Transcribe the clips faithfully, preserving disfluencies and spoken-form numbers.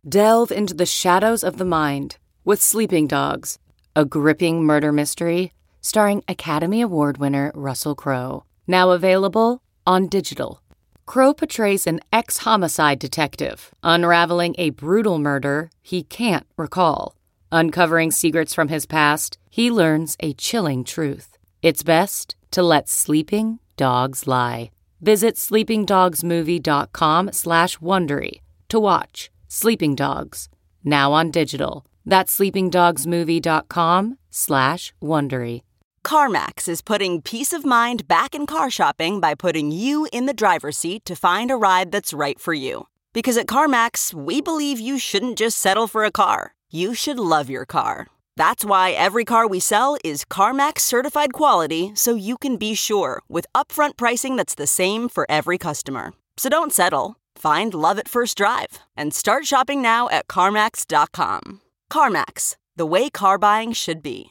Delve into the shadows of the mind with Sleeping Dogs, a gripping murder mystery starring Academy Award winner Russell Crowe. Now available on digital. Crowe portrays an ex-homicide detective unraveling a brutal murder he can't recall. Uncovering secrets from his past, he learns a chilling truth. It's best to let sleeping dogs lie. Visit sleepingdogsmovie.com slash Wondery to watch Sleeping Dogs, now on digital. That's sleepingdogsmovie.com slash Wondery. CarMax is putting peace of mind back in car shopping by putting you in the driver's seat to find a ride that's right for you. Because at CarMax, we believe you shouldn't just settle for a car. You should love your car. That's why every car we sell is CarMax certified quality, so you can be sure with upfront pricing that's the same for every customer. So don't settle. Find love at first drive and start shopping now at CarMax dot com. CarMax, the way car buying should be.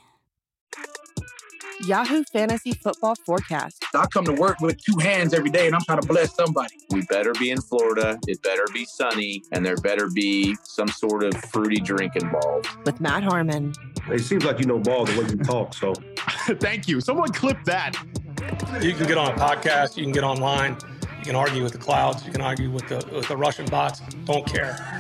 Yahoo Fantasy Football Forecast. I come to work with two hands every day, and I'm trying to bless somebody. We better be in Florida, it better be sunny, and there better be some sort of fruity drink involved. With Matt Harmon. It seems like you know ball the way you talk, so. Thank you. Someone clip that. You can get on a podcast, you can get online, you can argue with the clouds, you can argue with the, with the Russian bots. Don't care.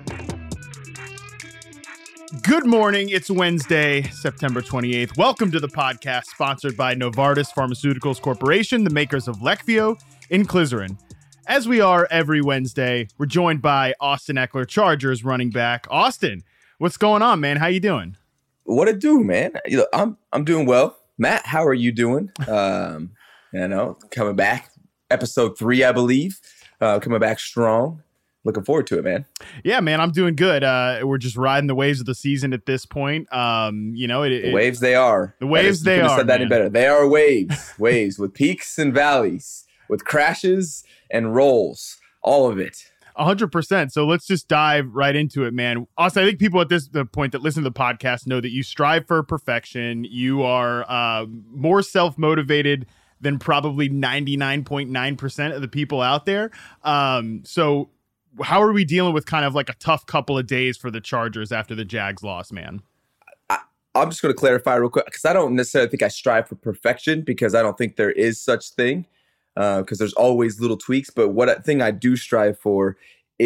Good morning. It's Wednesday, September twenty-eighth. Welcome to the podcast sponsored by Novartis Pharmaceuticals Corporation, the makers of Leqvio and Inclisiran. As we are every Wednesday, we're joined by Austin Ekeler, Chargers running back. Austin, what's going on, man? How you doing? What it do, man? You know, I'm I'm doing well. Matt, how are you doing? Um, you know, coming back, episode three, I believe. Uh, coming back strong. Looking forward to it, man. Yeah, man, I'm doing good. Uh, we're just riding the waves of the season at this point. Um, you know, it, it, the waves they are. The waves is, they are. Said that any better. They are waves, waves with peaks and valleys, with crashes and rolls, all of it. A hundred percent. So let's just dive right into it, man. Austin, I think people at this the point that listen to the podcast know that you strive for perfection. You are uh, more self-motivated than probably ninety-nine point nine percent of the people out there. Um, so. How are we dealing with kind of like a tough couple of days for the Chargers after the Jags loss, man? I, I'm just going to clarify real quick because I don't necessarily think I strive for perfection because I don't think there is such thing because uh, there's always little tweaks. But what thing I do strive for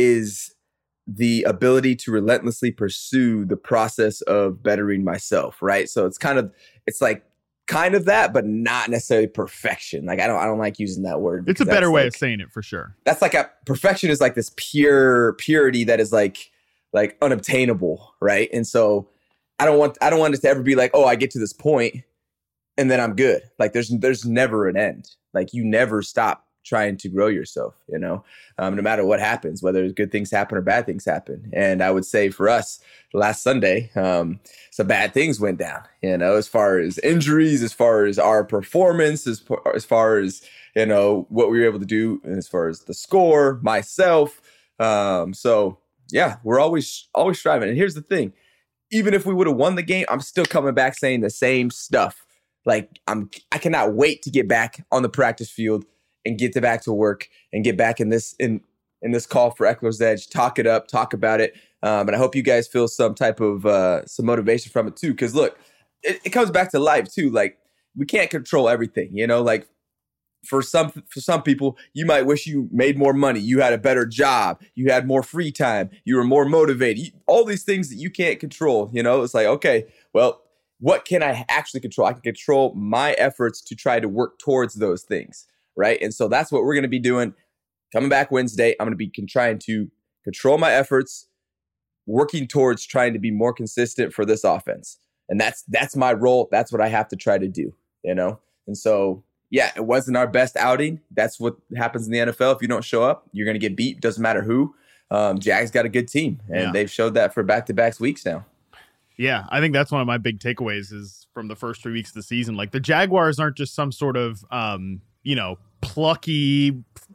is the ability to relentlessly pursue the process of bettering myself, right? So it's kind of, it's like, kind of that, but not necessarily perfection. Like I don't, I don't like using that word. It's a better way like, of saying it for sure. That's like a perfection is like this pure purity that is like, like unobtainable. Right. And so I don't want, I don't want it to ever be like, oh, I get to this point and then I'm good. Like there's, there's never an end. Like you never stop trying to grow yourself, you know, um, no matter what happens, whether good things happen or bad things happen. And I would say for us last Sunday, um, some bad things went down, you know, as far as injuries, as far as our performance, as, as far as, you know, what we were able to do as far as the score, myself. Um, so yeah, we're always, always striving. And here's the thing, even if we would have won the game, I'm still coming back saying the same stuff. Like I'm, I cannot wait to get back on the practice field and get to back to work and get back in this in in this call for Ekeler's Edge, talk it up, talk about it. Um, and I hope you guys feel some type of uh, some motivation from it too. Because look, it, it comes back to life too. Like we can't control everything, you know. Like for some for some people, you might wish you made more money, you had a better job, you had more free time, you were more motivated. You, all these things that you can't control, you know. It's like okay, well, what can I actually control? I can control my efforts to try to work towards those things. Right. And so that's what we're going to be doing. Coming back Wednesday, I'm going to be con- trying to control my efforts, working towards trying to be more consistent for this offense. And that's that's my role. That's what I have to try to do, you know. And so, yeah, it wasn't our best outing. That's what happens in the N F L. If you don't show up, you're going to get beat. Doesn't matter who. Um, Jags got a good team, and yeah. they've showed that for back-to-back weeks now. Yeah, I think that's one of my big takeaways is from the first three weeks of the season. Like the Jaguars aren't just some sort of, um, you know, plucky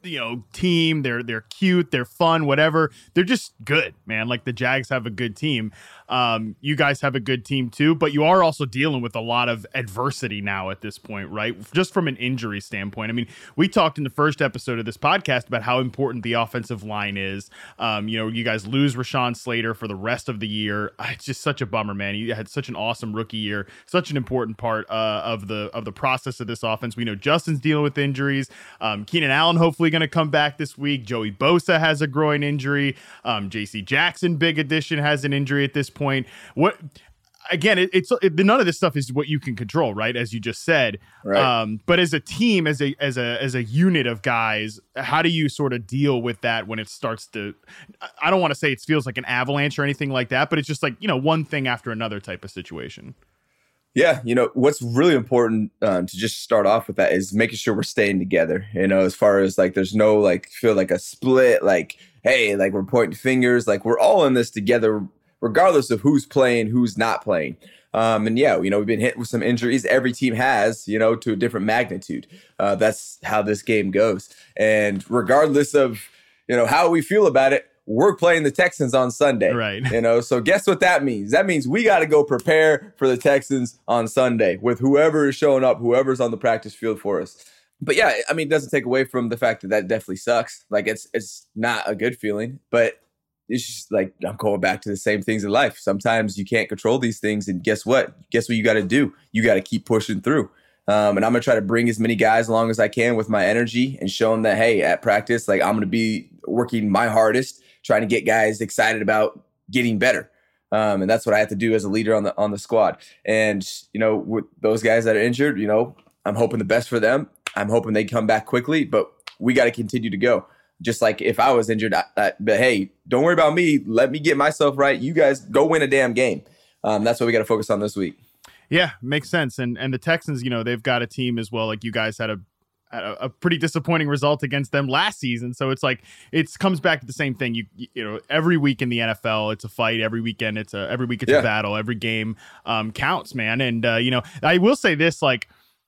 you know, team. They're they're cute, they're fun, whatever. They're just good, man. Like the Jags have a good team. Um, you guys have a good team too, but you are also dealing with a lot of adversity now at this point, right? Just from an injury standpoint. I mean, we talked in the first episode of this podcast about how important the offensive line is. Um, you know, you guys lose Rashawn Slater for the rest of the year. It's just such a bummer, man. He had such an awesome rookie year, such an important part uh, of the of the process of this offense. We know Justin's dealing with injuries. Um, Keenan Allen hopefully going to come back this week. Joey Bosa has a groin injury. Um, J C Jackson, big addition, has an injury at this point. What again? It, it's it, none of this stuff is what you can control, right? As you just said. Right. Um, but as a team, as a as a as a unit of guys, how do you sort of deal with that when it starts to? I don't want to say it feels like an avalanche or anything like that, but it's just like, you know, one thing after another type of situation. Yeah, you know, what's really important um, to just start off with that is making sure we're staying together, you know, as far as like there's no like feel like a split, like, hey, like we're pointing fingers, like we're all in this together, regardless of who's playing, who's not playing. Um, and yeah, you know, we've been hit with some injuries. Every team has, you know, to a different magnitude. Uh, that's how this game goes. And regardless of, you know, how we feel about it, we're playing the Texans on Sunday. Right. You know, so guess what that means? That means we got to go prepare for the Texans on Sunday with whoever is showing up, whoever's on the practice field for us. But yeah, I mean, it doesn't take away from the fact that that definitely sucks. Like it's it's not a good feeling, but it's just like I'm going back to the same things in life. Sometimes you can't control these things, and guess what? Guess what you got to do? You got to keep pushing through. Um, and I'm going to try to bring as many guys along as I can with my energy and show them that, hey, at practice, like I'm going to be working my hardest, trying to get guys excited about getting better. Um, and that's what I have to do as a leader on the on the squad. And, you know, with those guys that are injured, you know, I'm hoping the best for them. I'm hoping they come back quickly, but we got to continue to go. Just like if I was injured, I, I, but hey, don't worry about me. Let me get myself right. You guys go win a damn game. Um, that's what we got to focus on this week. Yeah, makes sense. And and the Texans, you know, they've got a team as well. Like you guys had a a, a pretty disappointing result against them last season. So it's like it comes back to the same thing. You you know, every week in the N F L, it's a fight. Every weekend, it's a every week it's yeah. a battle. Every game um, counts, man. And uh, you know, I will say this, like,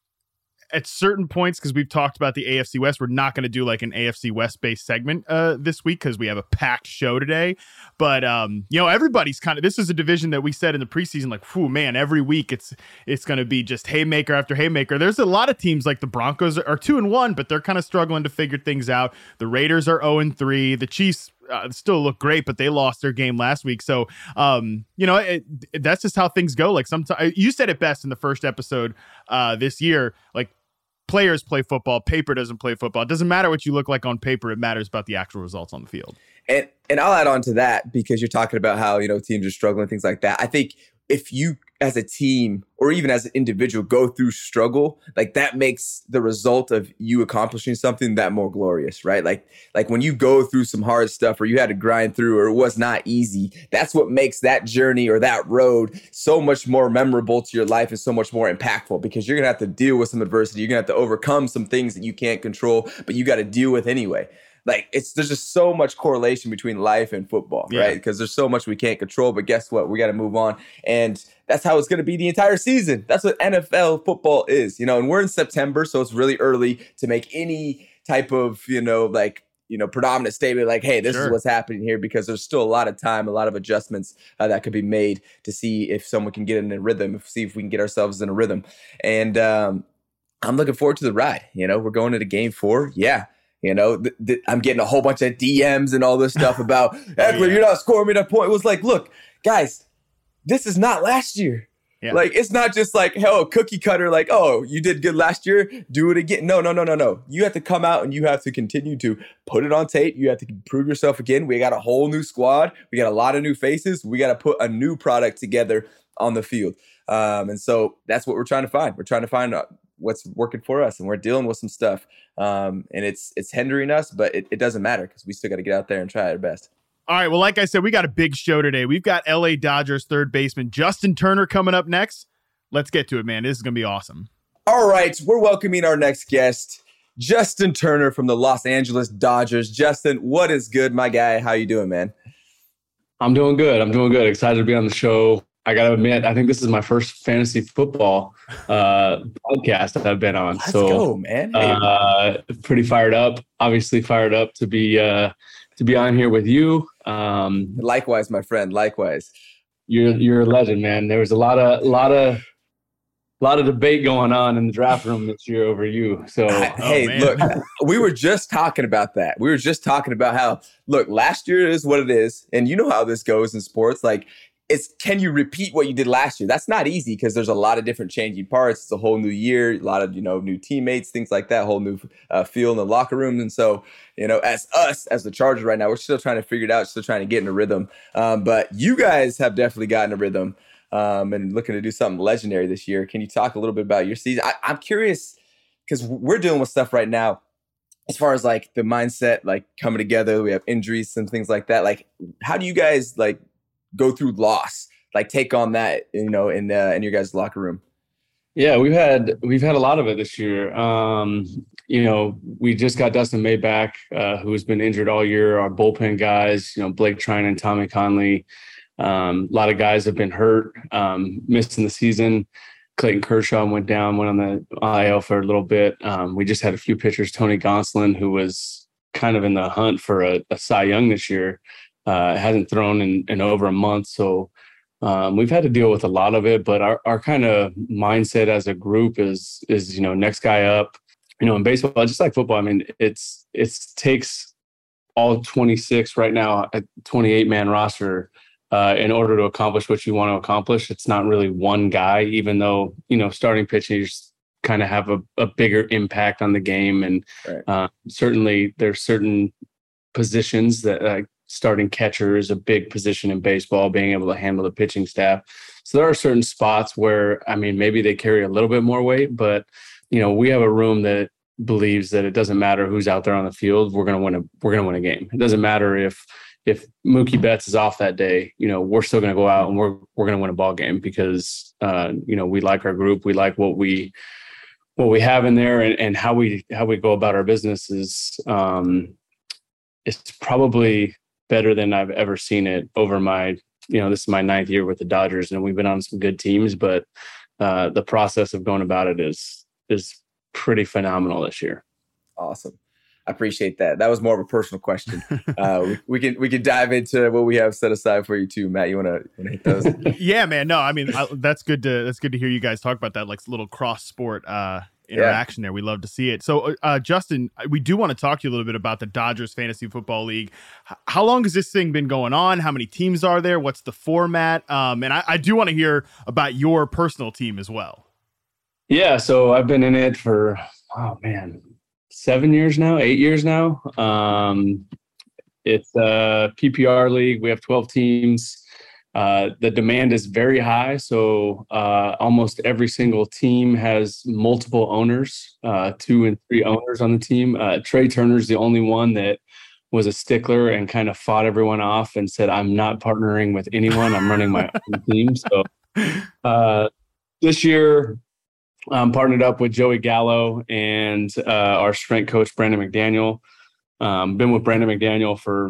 at certain points, because we've talked about the A F C West, we're not going to do like an A F C West based segment uh, this week because we have a packed show today. But um, you know, everybody's kind of, this is a division that we said in the preseason, like, whew, man, every week it's it's going to be just haymaker after haymaker. There's a lot of teams like the Broncos are two and one, but they're kind of struggling to figure things out. The Raiders are zero and three. The Chiefs Uh, still look great, but they lost their game last week. So, um, you know, it, it, that's just how things go. Like sometimes you said it best in the first episode uh, this year, like players play football, paper doesn't play football. It doesn't matter what you look like on paper. It matters about the actual results on the field. And, and I'll add on to that because you're talking about how, you know, teams are struggling, things like that. I think if you as a team or even as an individual go through struggle, like that makes the result of you accomplishing something that more glorious, right? Like, like when you go through some hard stuff or you had to grind through or it was not easy, that's what makes that journey or that road so much more memorable to your life and so much more impactful because you're going to have to deal with some adversity. You're going to have to overcome some things that you can't control, but you got to deal with anyway. Like it's, there's just so much correlation between life and football, yeah. right? Because there's so much we can't control, but guess what? We got to move on. And that's how it's going to be the entire season. That's what N F L football is, you know, and we're in September. So it's really early to make any type of, you know, like, you know, predominant statement like, hey, this sure. is what's happening here because there's still a lot of time, a lot of adjustments uh, that could be made to see if someone can get in a rhythm, see if we can get ourselves in a rhythm. And um, I'm looking forward to the ride. You know, we're going into game four. Yeah. You know, th- th- I'm getting a whole bunch of D Ms and all this stuff about, Ekeler, yeah. you're not scoring me that point. It was like, look, guys, this is not last year. Yeah. Like, it's not just like, hell, cookie cutter, like, oh, you did good last year, do it again. No, no, no, no, no. You have to come out and you have to continue to put it on tape. You have to prove yourself again. We got a whole new squad. We got a lot of new faces. We got to put a new product together on the field. Um, and so that's what we're trying to find. We're trying to find out what's working for us, and we're dealing with some stuff. Um, and it's it's hindering us, but it, it doesn't matter because we still got to get out there and try our best. All right. Well, like I said, we got a big show today. We've got L A Dodgers third baseman Justin Turner coming up next. Let's get to it, man. This is going to be awesome. All right. We're welcoming our next guest, Justin Turner from the Los Angeles Dodgers. Justin, what is good, my guy? How you doing, man? I'm doing good. I'm doing good. Excited to be on the show. I got to admit, I think this is my first fantasy football uh, podcast that I've been on. Let's so, go, man. Hey. Uh, pretty fired up. Obviously, fired up to be uh, to be on here with you. Um, Likewise, my friend. Likewise. You're you're a legend, man. There was a lot of lot of lot of debate going on in the draft room this year over you. So, I, oh, hey, man. look, we were just talking about that. We were just talking about how, look, last year is what it is, and you know how this goes in sports. Like, it's can you repeat what you did last year? That's not easy because there's a lot of different changing parts. It's a whole new year, a lot of, you know, new teammates, things like that, whole new uh, feel in the locker rooms. And so, you know, as us, as the Chargers right now, we're still trying to figure it out, still trying to get in a rhythm. Um, but you guys have definitely gotten a rhythm um, and looking to do something legendary this year. Can you talk a little bit about your season? I, I'm curious because we're dealing with stuff right now as far as like the mindset, like coming together. We have injuries and things like that. Like, how do you guys like go through loss, like take on that, you know, in uh, in your guys' locker room? Yeah, we've had we've had a lot of it this year. Um, you know, we just got Dustin May back, uh, who's been injured all year. Our bullpen guys, you know, Blake Trine and Tommy Conley. Um, a lot of guys have been hurt, um, missing the season. Clayton Kershaw went down, went on the I L for a little bit. Um, we just had a few pitchers. Tony Gonsolin, who was kind of in the hunt for a, a Cy Young this year, uh, hasn't thrown in, in over a month. So um, we've had to deal with a lot of it. But our, our kind of mindset as a group is, is, you know, next guy up. You know, in baseball, just like football, I mean, it's it's takes all twenty-six right now, a twenty-eight man roster uh, in order to accomplish what you want to accomplish. It's not really one guy, even though, you know, starting pitchers kind of have a, a bigger impact on the game. And right. uh, certainly there's certain positions that like uh, starting catcher is a big position in baseball, being able to handle the pitching staff. So there are certain spots where, I mean, maybe they carry a little bit more weight, but you know, we have a room that believes that it doesn't matter who's out there on the field. We're going to win a, we're going to win a game. It doesn't matter if, if Mookie Betts is off that day, you know, we're still going to go out and we're, we're going to win a ball game because, uh, you know, we like our group. We like what we, what we have in there and, and how we, how we go about our business is, um, it's probably better than I've ever seen it over my, you know, this is my ninth year with the Dodgers and we've been on some good teams, but, uh, the process of going about it is, is pretty phenomenal this year. Awesome. I appreciate that. That was more of a personal question. Uh, we, we can we can dive into what we have set aside for you too, Matt. You want to hit those? Yeah, man. No, I mean I, that's good to that's good to hear you guys talk about that, like little cross sport uh, interaction yeah. there. We love to see it. So, uh, Justin, we do want to talk to you a little bit about the Dodgers Fantasy Football League. H- how long has this thing been going on? How many teams are there? What's the format? Um, and I, I do want to hear about your personal team as well. Yeah, so I've been in it for, oh man, seven years now, eight years now. Um, it's a P P R league. We have twelve teams. Uh, the demand is very high, so uh, almost every single team has multiple owners, uh, two and three owners on the team. Uh, Trey Turner's the only one that was a stickler and kind of fought everyone off and said, I'm not partnering with anyone. I'm running my own team. So uh, this year, I'm partnered up with Joey Gallo and uh, our strength coach, Brandon McDaniel. Um, been with Brandon McDaniel for,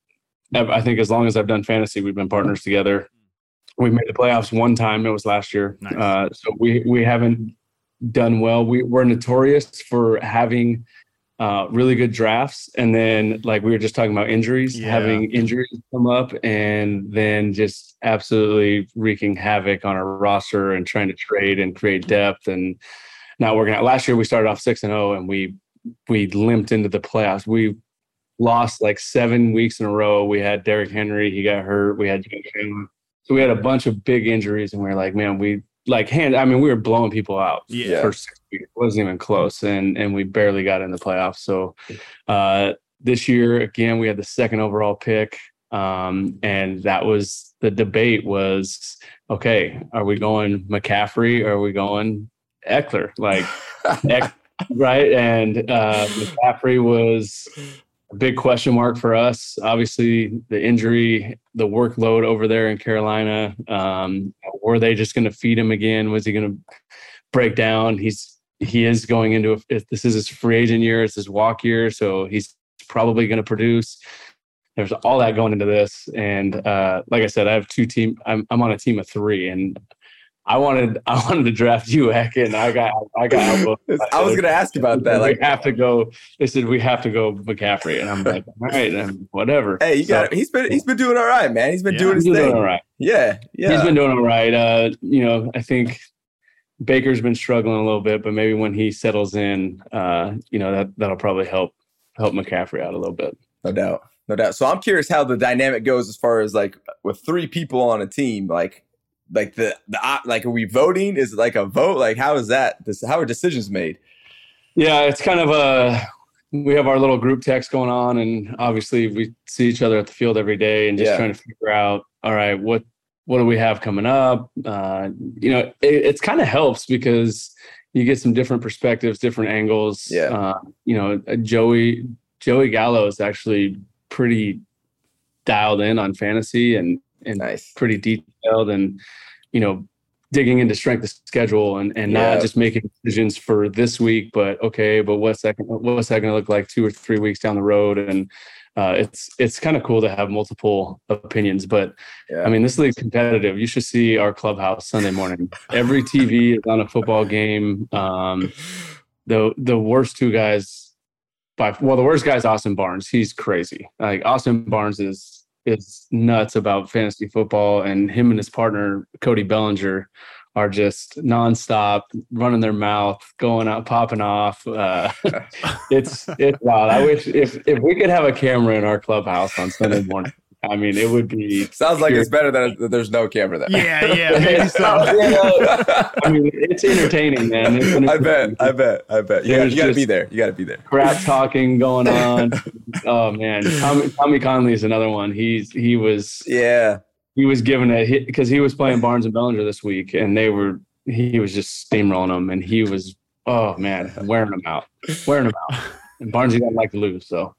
I think, as long as I've done fantasy, we've been partners together. We made the playoffs one time. It was last year. Nice. Uh, so we we haven't done well. We, we're notorious for having uh, really good drafts. And then, like we were just talking about injuries, Yeah. having injuries come up and then just absolutely wreaking havoc on our roster and trying to trade and create depth and not working out. Last year, we started off six and oh and we we limped into the playoffs. We lost like seven weeks in a row. We had Derrick Henry. He got hurt. We had so we had a bunch of big injuries and we were like, man, we like hand. I mean, we were blowing people out Yeah. for six weeks. It wasn't even close. And, and we barely got in the playoffs. So uh, this year, again, we had the second overall pick. Um, and that was the debate was, okay, are we going McCaffrey? Or are we going Eckler? Like, Eck, right. And uh, McCaffrey was a big question mark for us. Obviously, the injury, the workload over there in Carolina. Um, were they just going to feed him again? Was he going to break down? He's he is going into a, if this is his free agent year, it's his walk year, so he's probably going to produce. there's all that going into this. And uh, like I said, I have two team. I'm I'm on a team of three, and I wanted I wanted to draft U A C, and I got I got outvoted. I was going to ask about that. We Like, have to go. They said we have to go McCaffrey, and I'm like, all right, then whatever. hey, you So, got he's been he's been doing all right, man. He's been Yeah. doing his he's thing. doing all right. Yeah, yeah. He's been doing all right. Uh, you know, I think Baker's been struggling a little bit, but maybe when he settles in, uh, you know, that that'll probably help help McCaffrey out a little bit. No doubt. No doubt. So I'm curious how the dynamic goes as far as like with three people on a team, like like the the op- like are we voting? Is it like a vote? Like how is that? This how are decisions made? Yeah, it's kind of a we have our little group text going on, and obviously we see each other at the field every day and just Yeah. trying to figure out, all right, what what do we have coming up? Uh, you know, it it's kind of helps because you get some different perspectives, different angles. Yeah. Uh, you know, Joey Joey Gallo is actually pretty dialed in on fantasy and and Nice. pretty detailed, and you know, digging into strength of schedule and and Yeah. not just making decisions for this week, but okay, but what's that what's that going to look like two or three weeks down the road? And uh, it's it's kind of cool to have multiple opinions. But Yeah. I mean, this league's competitive. You should see our clubhouse Sunday morning. Every T V is on a football game. Um, the the worst two guys by well, the worst guy is Austin Barnes. He's crazy. Like Austin Barnes is is nuts about fantasy football, and him and his partner Cody Bellinger are just nonstop running their mouth, going out, popping off. Uh, it's it's wild. I wish if if we could have a camera in our clubhouse on Sunday morning. I mean, it would be. Sounds like pure- it's better that that there's no camera there. Yeah, yeah, maybe so. I mean, it's entertaining, man. It's I bet. entertaining. I bet. I bet. You, There's you got to just- be there. You got to be there. Crap talking going on. Oh man, Tommy, Tommy Conley is another one. He's he was Yeah. he was given a hit because he was playing Barnes and Bellinger this week, and they were he was just steamrolling them, and he was oh man wearing them out, wearing them out. And Barnes doesn't like to lose, so.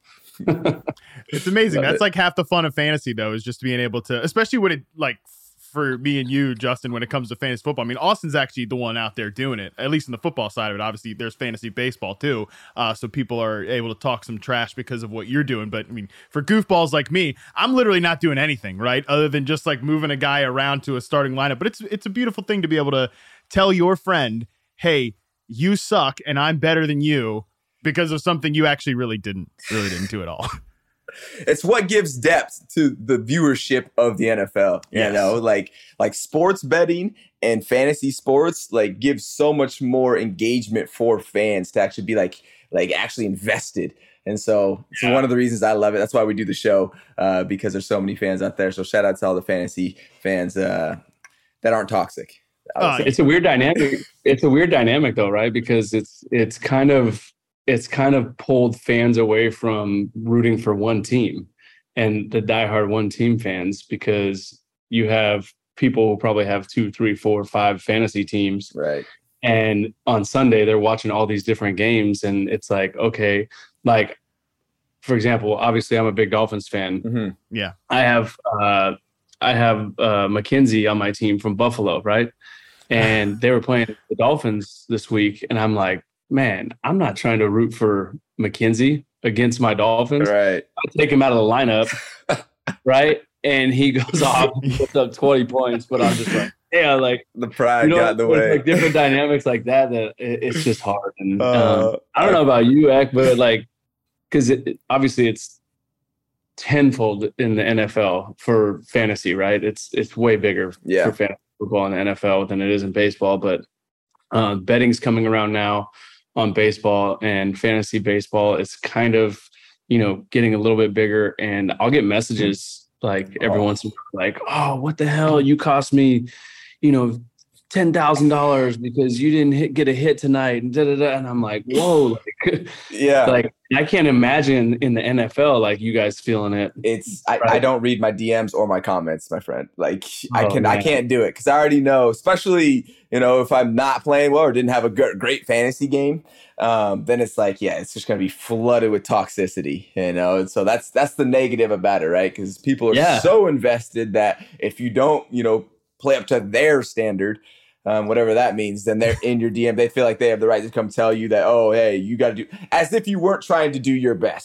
It's amazing. Love That's it. like half the fun of fantasy, though, is just being able to, especially when it, like, for me and you, Justin, when it comes to fantasy football. I mean, Austin's actually the one out there doing it, at least in the football side of it. Obviously, there's fantasy baseball, too. Uh, so people are able to talk some trash because of what you're doing. But, I mean, for goofballs like me, I'm literally not doing anything, right? Other than just, like, moving a guy around to a starting lineup. But it's it's a beautiful thing to be able to tell your friend, hey, you suck, and I'm better than you because of something you actually really didn't, really didn't do at all. It's what gives depth to the viewership of the N F L. You Yes. know, like like sports betting and fantasy sports like gives so much more engagement for fans to actually be like like actually invested. And so it's one of the reasons I love it. That's why we do the show, uh, because there's so many fans out there. So shout out to all the fantasy fans uh, that aren't toxic. I would Uh, say. It's a weird dynamic. It's a weird dynamic though, right? Because it's it's kind of it's kind of pulled fans away from rooting for one team and the diehard one team fans, because you have people who probably have two, three, four, five fantasy teams. Right. And on Sunday, they're watching all these different games. And it's like, okay, like, for example, obviously I'm a big Dolphins fan. Mm-hmm. Yeah. I have uh, I have uh, McKenzie on my team from Buffalo, right? And they were playing the Dolphins this week, and I'm like, man, I'm not trying to root for McKenzie against my Dolphins. Right. I take him out of the lineup, right? And he goes off, and puts up twenty points, but I'm just like, yeah, like The pride you know, got in the there's, way. like different dynamics like that. That it, it's just hard. And Uh, um, I don't know about you, Ek, but like, because it, it- obviously it's tenfold in the N F L for fantasy, right? It's it's way bigger Yeah. for fantasy football in the N F L than it is in baseball. But uh, betting's coming around now on baseball, and fantasy baseball is kind of, you know, getting a little bit bigger. And I'll get messages like every Oh. once in a while, like, oh, what the hell? You cost me, you know, ten thousand dollars because you didn't hit, get a hit tonight. And, da, da, da. And I'm like, whoa, like, Yeah. like I can't imagine in the N F L, like you guys feeling it. It's I, I Right. don't read my D Ms or my comments, my friend. Like I Oh, can I man. can't do it because I already know, especially, you know, if I'm not playing well or didn't have a good, great fantasy game, um, then it's like, yeah, it's just gonna be flooded with toxicity, you know. And so that's that's the negative about it, right? Because people are Yeah. so invested that if you don't, you know, play up to their standard, um, whatever that means, then they're in your D M. They feel like they have the right to come tell you that, oh, hey, you got to do, as if you weren't trying to do your best.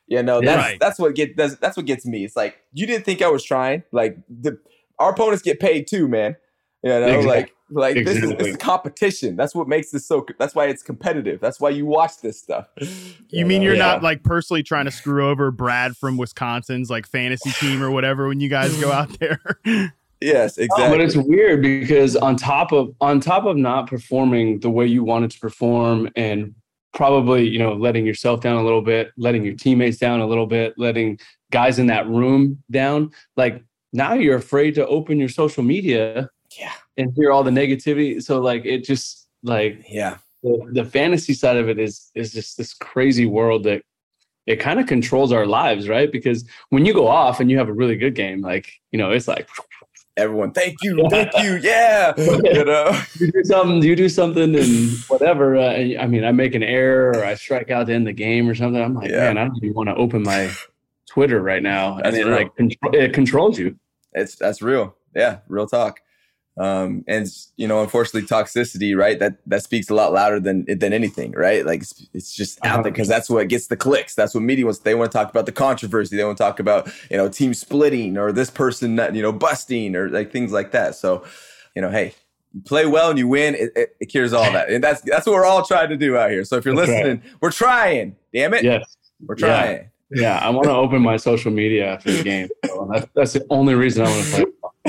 Yeah, no, that's Right. that's what get that's, that's what gets me. It's like you didn't think I was trying. Like the our opponents get paid too, man. You know, Exactly. like like this is Exactly. this is competition. That's what makes this so. That's why it's competitive. That's why you watch this stuff. You mean you're Yeah. not like personally trying to screw over Brad from Wisconsin's like fantasy team or whatever when you guys go out there? Yes, Oh, exactly. but it's weird because on top of on top of not performing the way you wanted to perform and probably, you know, letting yourself down a little bit, letting your teammates down a little bit, letting guys in that room down, like now you're afraid to open your social media Yeah. and hear all the negativity. So like it just like Yeah. the, the fantasy side of it is is just this crazy world that it kind of controls our lives, right? Because when you go off and you have a really good game, like, you know, it's like Everyone, thank you, thank you, yeah. You know, you do something, you do something, and whatever. Uh, I mean, I make an error or I strike out to end the game or something. I'm like, Yeah. man, I don't even want to open my Twitter right now, That's and it real. like contro- it controls you. it's that's real. Yeah, real talk. Um, and you know, unfortunately, toxicity, right? That that speaks a lot louder than than anything, right? Like it's, it's just out there because that's what gets the clicks. That's what media wants. They want to talk about the controversy. They want to talk about you know team splitting or this person not, you know busting or like things like that. So, you know, hey, you play well and you win. It, it, it cures all that, and that's that's what we're all trying to do out here. So if you're That's listening, we're trying. Damn it, Yes, we're trying. yeah. I want to open my social media after the game. So that's, that's the only reason I want to play.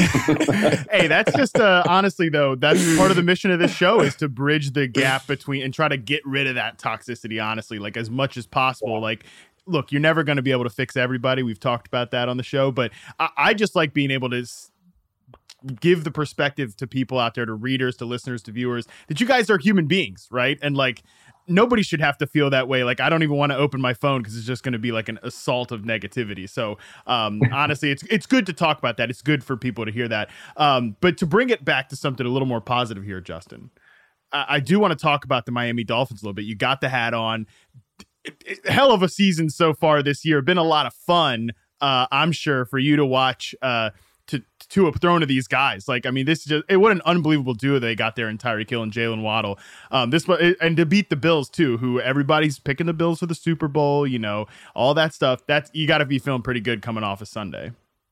Hey, that's just uh, honestly though, that's part of the mission of this show is to bridge the gap between and try to get rid of that toxicity, honestly, like as much as possible. Like, look, you're never going to be able to fix everybody. We've talked about that on the show, but I, I just like being able to s- give the perspective to people out there, to readers, to listeners, to viewers, that you guys are human beings, right? And like, nobody should have to feel that way. Like, I don't even want to open my phone because it's just going to be like an assault of negativity. So, um, honestly, it's it's good to talk about that. It's good for people to hear that. Um, but to bring it back to something a little more positive here, Justin, I, I do want to talk about the Miami Dolphins a little bit. You got the hat on. It, it, hell of a season so far this year. Been a lot of fun, uh, I'm sure, for you to watch. Uh, to to have thrown to these guys. Like, I mean, this is just, it, what an unbelievable duo they got there in Tyreek Hill and Jalen Waddle. Um, this, and to beat the Bills too, who everybody's picking the Bills for the Super Bowl, you know, all that stuff. That's, you got to be feeling pretty good coming off a Sunday.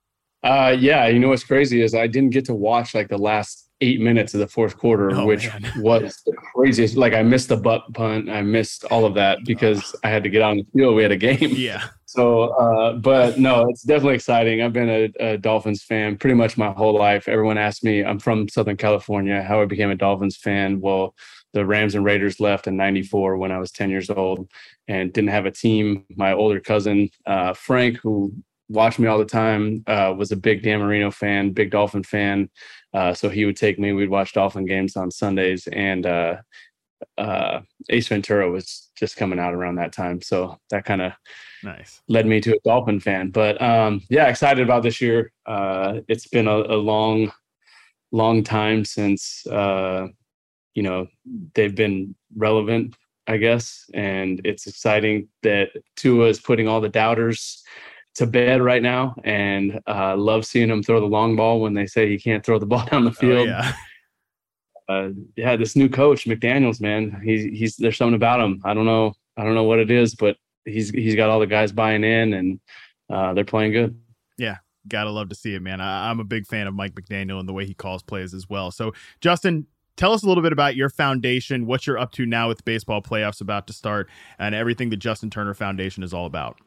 Uh, yeah, you know what's crazy is I didn't get to watch like the last eight minutes of the fourth quarter, Oh, which man. was the craziest. Like I missed the butt punt, I missed all of that because I had to get out on the field. We had a game. Yeah. So, uh, but no, it's definitely exciting. I've been a, a Dolphins fan pretty much my whole life. Everyone asks me, I'm from Southern California, how I became a Dolphins fan. Well, the Rams and Raiders left in ninety-four when I was ten years old and didn't have a team. My older cousin, uh, Frank, who watched me all the time, uh, was a big Dan Marino fan, big Dolphin fan. Uh, so he would take me, we'd watch Dolphin games on Sundays, and uh, uh, Ace Ventura was just coming out around that time. So that kind of Nice. led me to a Dolphin fan. But um, yeah, excited about this year. Uh, it's been a, a long, long time since, uh, you know, they've been relevant, I guess. And it's exciting that Tua is putting all the doubters to bed right now, and uh, love seeing him throw the long ball when they say he can't throw the ball down the field. Oh, yeah. Uh, yeah, this new coach McDaniels, man, he's he's there's something about him. I don't know, I don't know what it is, but he's he's got all the guys buying in, and uh, they're playing good. Yeah. Gotta love to see it, man. I, I'm a big fan of Mike McDaniel and the way he calls plays as well. So, Justin, tell us a little bit about your foundation, what you're up to now with baseball playoffs about to start, and everything the Justin Turner Foundation is all about.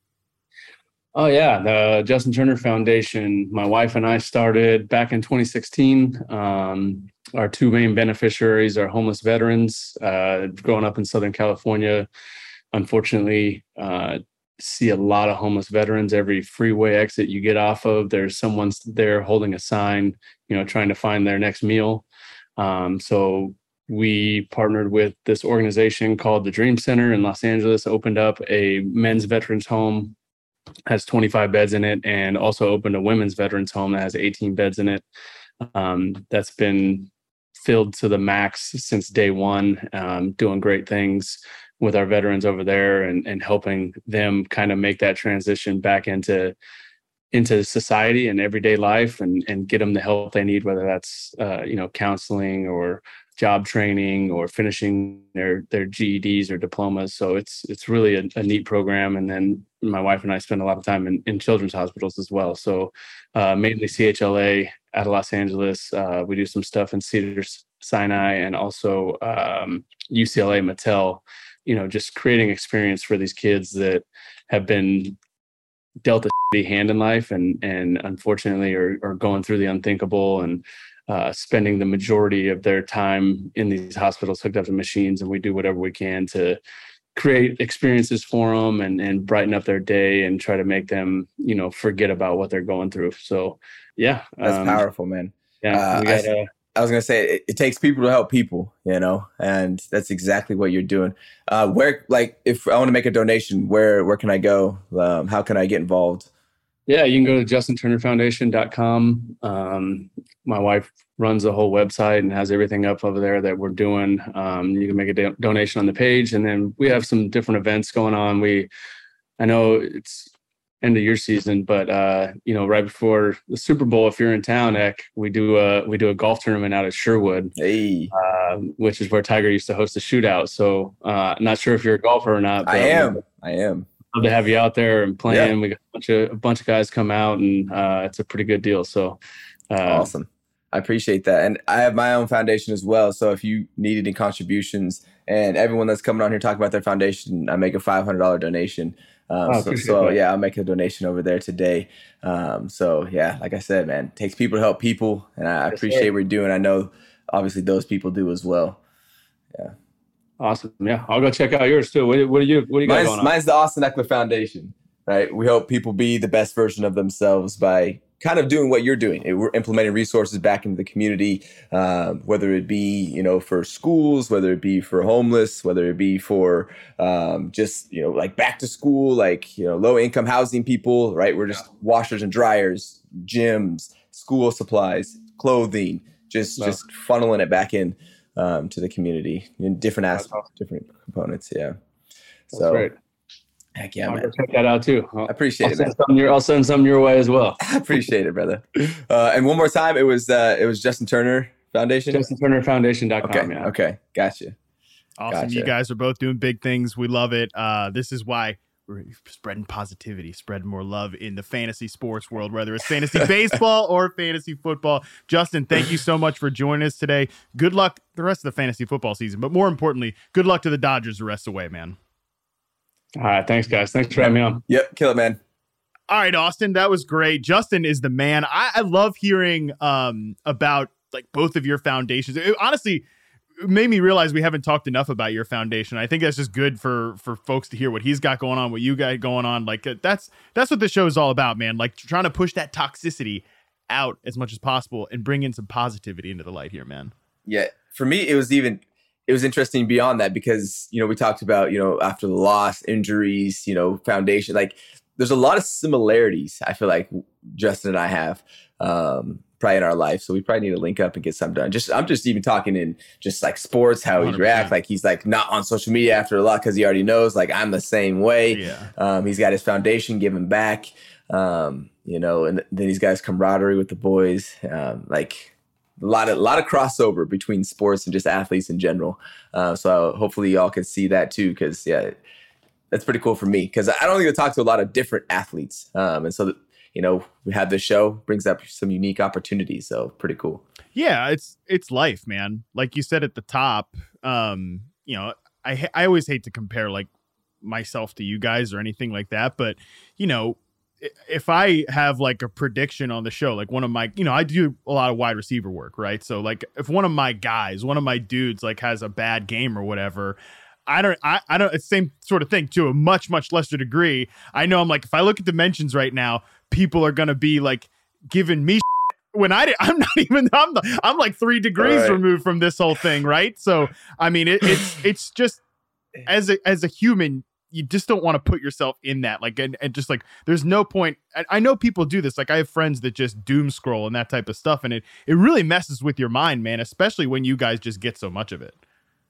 Oh yeah, the Justin Turner Foundation. My wife and I started back in twenty sixteen. Um, our two main beneficiaries are homeless veterans. Uh, growing up in Southern California, unfortunately, uh, see a lot of homeless veterans. Every freeway exit you get off of, there's someone there holding a sign, you know, trying to find their next meal. Um, so we partnered with this organization called the Dream Center in Los Angeles, opened up a men's veterans home, has twenty-five beds in it, and also opened a women's veterans home that has eighteen beds in it. Um, that's been filled to the max since day one, um, doing great things with our veterans over there, and, and helping them kind of make that transition back into into society and everyday life, and and get them the help they need, whether that's uh, you know, counseling or job training or finishing their their G E Ds or diplomas. So it's it's really a, a neat program. And then my wife and I spend a lot of time in, in children's hospitals as well. So uh, mainly C H L A out of Los Angeles. Uh, we do some stuff in Cedars-Sinai and also um, U C L A Mattel. You know, just creating experience for these kids that have been dealt a shitty hand in life and and unfortunately are, are going through the unthinkable and uh, spending the majority of their time in these hospitals hooked up to machines. And we do whatever we can to create experiences for them and, and brighten up their day and try to make them, you know, forget about what they're going through. So, yeah. That's um, powerful, man. Yeah. Uh, we gotta, I, I was going to say, it, it takes people to help people, you know, and that's exactly what you're doing. Uh, where, like, if I want to make a donation, where, where can I go? Um, how can I get involved? Yeah, you can go to justin turner foundation dot com. Um, my wife runs the whole website and has everything up over there that we're doing. Um, you can make a do- donation on the page. And then we have some different events going on. We, I know it's end of your season, but uh, you know, right before the Super Bowl, if you're in town, Eck, we do a we do a golf tournament out at Sherwood, hey, uh, which is where Tiger used to host a shootout. So, uh, not sure if you're a golfer or not. But I am. I am. Love to have you out there and playing. Yeah. We got a bunch of a bunch of guys come out, and uh, it's a pretty good deal. So, uh, awesome. I appreciate that. And I have my own foundation as well. So if you need any contributions, and everyone that's coming on here talking about their foundation, I make a five hundred dollars donation. Um, oh, so, so yeah, I'll make a donation over there today. Um, so yeah, like I said, man, it takes people to help people. And I Yes, appreciate sir. what you're doing. I know obviously those people do as well. Yeah. Awesome. Yeah. I'll go check out yours too. What, what do you, what do you got Mine's, going on? mine's the Austin Ekeler Foundation, right? We help people be the best version of themselves by kind of doing what you're doing. We're implementing resources back into the community, um, whether it be, you know, for schools, whether it be for homeless, whether it be for um, just, you know, like back to school, like, you know, low income housing people, right? We're just washers and dryers, gyms, school supplies, clothing, just, Wow. just funneling it back in um, to the community in different That's aspects, awesome. different components. Yeah. That's So great. heck yeah, I'll man. go check that out too. I'll, I appreciate I'll it, send man. some your, I'll send some your way as well. I appreciate it, brother. Uh, and one more time, it was uh, it was Justin Turner Foundation. justin turner foundation dot com. Okay, Yeah. okay, gotcha. Awesome. Gotcha. You guys are both doing big things. We love it. Uh, this is why we're spreading positivity, spreading more love in the fantasy sports world, whether it's fantasy baseball or fantasy football. Justin, thank you so much for joining us today. Good luck the rest of the fantasy football season, but more importantly, good luck to the Dodgers the rest of the way, man. All right. Thanks, guys. Thanks for having me on. Yep, kill it, man. All right, Austin, that was great. Justin is the man. I, I love hearing um, about like both of your foundations. It, honestly, it made me realize we haven't talked enough about your foundation. I think that's just good for for folks to hear what he's got going on, what you got going on. Like uh, that's that's what the show is all about, man. Like trying to push that toxicity out as much as possible and bring in some positivity into the light here, man. Yeah, for me, it was even it was interesting beyond that because you know we talked about you know after the loss, injuries, you know, foundation. Like there's a lot of similarities. I feel like Justin and I have. Um, probably in our life. So we probably need to link up and get something done. Just, I'm just even talking in just like sports, how he reacts. Like he's like not on social media after a lot because he already knows like I'm the same way. Yeah. Um, he's got his foundation giving back, um, you know, and then he's got his camaraderie with the boys. Um, like a lot of, a lot of crossover between sports and just athletes in general. Uh, so hopefully y'all can see that too. Cause yeah, that's pretty cool for me. Cause I don't even talk to a lot of different athletes. Um, and so that, you know, we have this show brings up some unique opportunities. So pretty cool. Yeah, it's it's life, man. Like you said at the top, um, you know, I I always hate to compare like myself to you guys or anything like that, but you know, if I have like a prediction on the show, like one of my, you know, I do a lot of wide receiver work, right? So like if one of my guys, one of my dudes like has a bad game or whatever, I don't, I, I don't, it's the same sort of thing to a much, much lesser degree. I know I'm like, if I look at dimensions right now, people are going to be like giving me shit when I, I'm not even, I'm, the, I'm like three degrees right. removed from this whole thing. Right. So, I mean, it, it's, it's just as a, as a human, you just don't want to put yourself in that. Like, and, and just like, there's no point. I, I know people do this. Like I have friends that just doom scroll and that type of stuff. And it, it really messes with your mind, man, especially when you guys just get so much of it.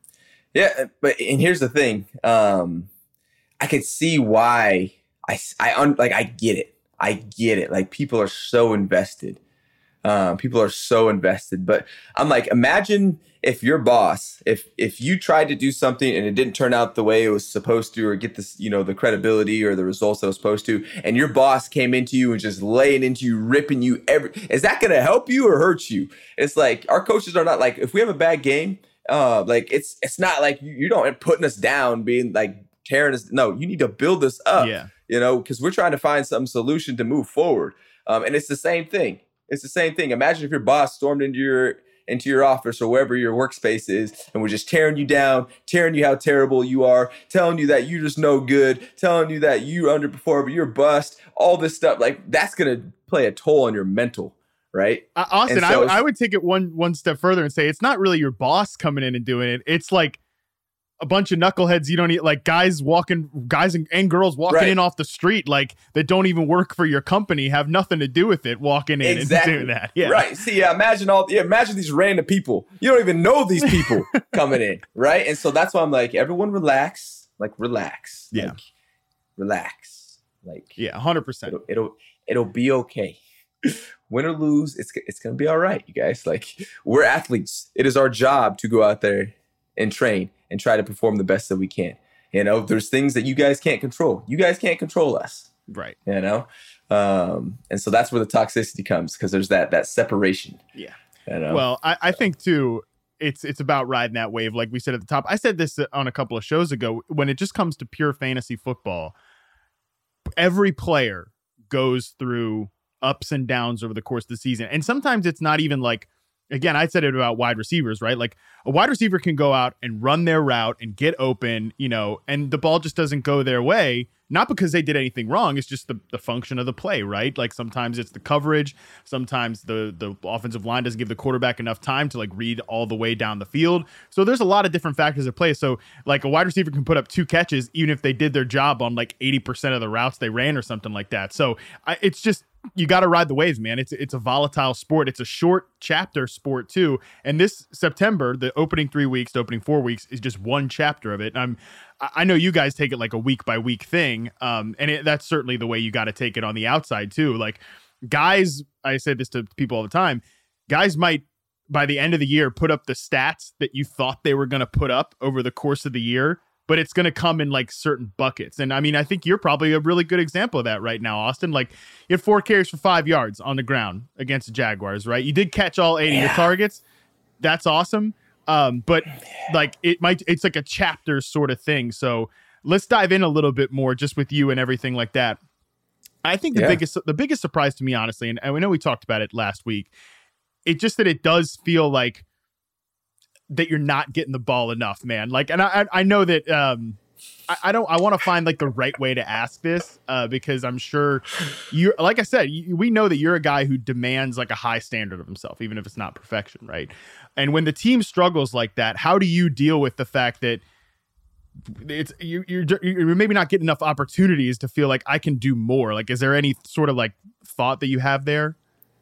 Yeah, but and here's the thing. Um, I could see why I, I un, like I get it. I get it. Like people are so invested. Um, people are so invested. But I'm like, imagine if your boss, if if you tried to do something and it didn't turn out the way it was supposed to, or get this, you know, the credibility or the results that it was supposed to, and your boss came into you and just laying into you, ripping you every, is that going to help you or hurt you? It's like, our coaches are not like, if we have a bad game, uh, like it's it's not like you, you don't putting us down, being like tearing us. No, you need to build us up. Yeah. You know, because we're trying to find some solution to move forward. Um, and it's the same thing. It's the same thing. Imagine if your boss stormed into your into your office or wherever your workspace is and was just tearing you down, tearing you how terrible you are, telling you that you're just no good, telling you that you underperform, but you're bust, all this stuff. Like, that's going to play a toll on your mental, right? Uh, Austin, so I, I would take it one one step further and say it's not really your boss coming in and doing it. It's like a bunch of knuckleheads you don't need, like guys walking, guys and, and girls walking right. in off the street, like that don't even work for your company, have nothing to do with it, walking in exactly. and doing that. Yeah. Right. See, yeah, imagine all, yeah, imagine these random people. You don't even know these people coming in. Right. And so that's why I'm like, everyone relax, like relax. Yeah. Like, relax. Like, yeah, one hundred percent. It'll, it'll, it'll be okay. Win or lose, it's, it's going to be all right, you guys. Like, we're athletes. It is our job to go out there and train and try to perform the best that we can. You know, there's things that you guys can't control. You guys can't control us. Right. You know? Um, and so that's where the toxicity comes, because there's that that separation. Yeah. You know? Well, I, I think too, it's it's about riding that wave. Like we said at the top, I said this on a couple of shows ago, when it just comes to pure fantasy football, every player goes through ups and downs over the course of the season. And sometimes it's not even like, again, I said it about wide receivers, right? Like a wide receiver can go out and run their route and get open, you know, and the ball just doesn't go their way. Not because they did anything wrong. It's just the, the function of the play, right? Like sometimes it's the coverage. Sometimes the, the offensive line doesn't give the quarterback enough time to like read all the way down the field. So there's a lot of different factors at play. So like a wide receiver can put up two catches, even if they did their job on like eighty percent of the routes they ran or something like that. So I, it's just, you got to ride the waves, man. It's it's a volatile sport. It's a short chapter sport too. And this September, the opening three weeks, the opening four weeks is just one chapter of it. And I'm, I know you guys take it like a week by week thing. Um, and it, that's certainly the way you got to take it on the outside too. Like guys, I say this to people all the time, guys might by the end of the year put up the stats that you thought they were going to put up over the course of the year, but it's going to come in like certain buckets. And I mean, I think you're probably a really good example of that right now, Austin. Like you had four carries for five yards on the ground against the Jaguars, right? You did catch all eight yeah. of your targets. That's awesome. Um, but like it might, it's like a chapter sort of thing. So let's dive in a little bit more just with you and everything like that. I think the yeah. biggest, the biggest surprise to me, honestly, and, and we know we talked about it last week, it's just that it does feel like that you're not getting the ball enough, man. Like, and I, I know that, um, I, I don't, I want to find like the right way to ask this, uh, because I'm sure you're, like I said, you, we know that you're a guy who demands like a high standard of himself, even if it's not perfection. Right. And when the team struggles like that, how do you deal with the fact that it's, you, you're, you're maybe not getting enough opportunities to feel like I can do more? Like, is there any sort of like thought that you have there?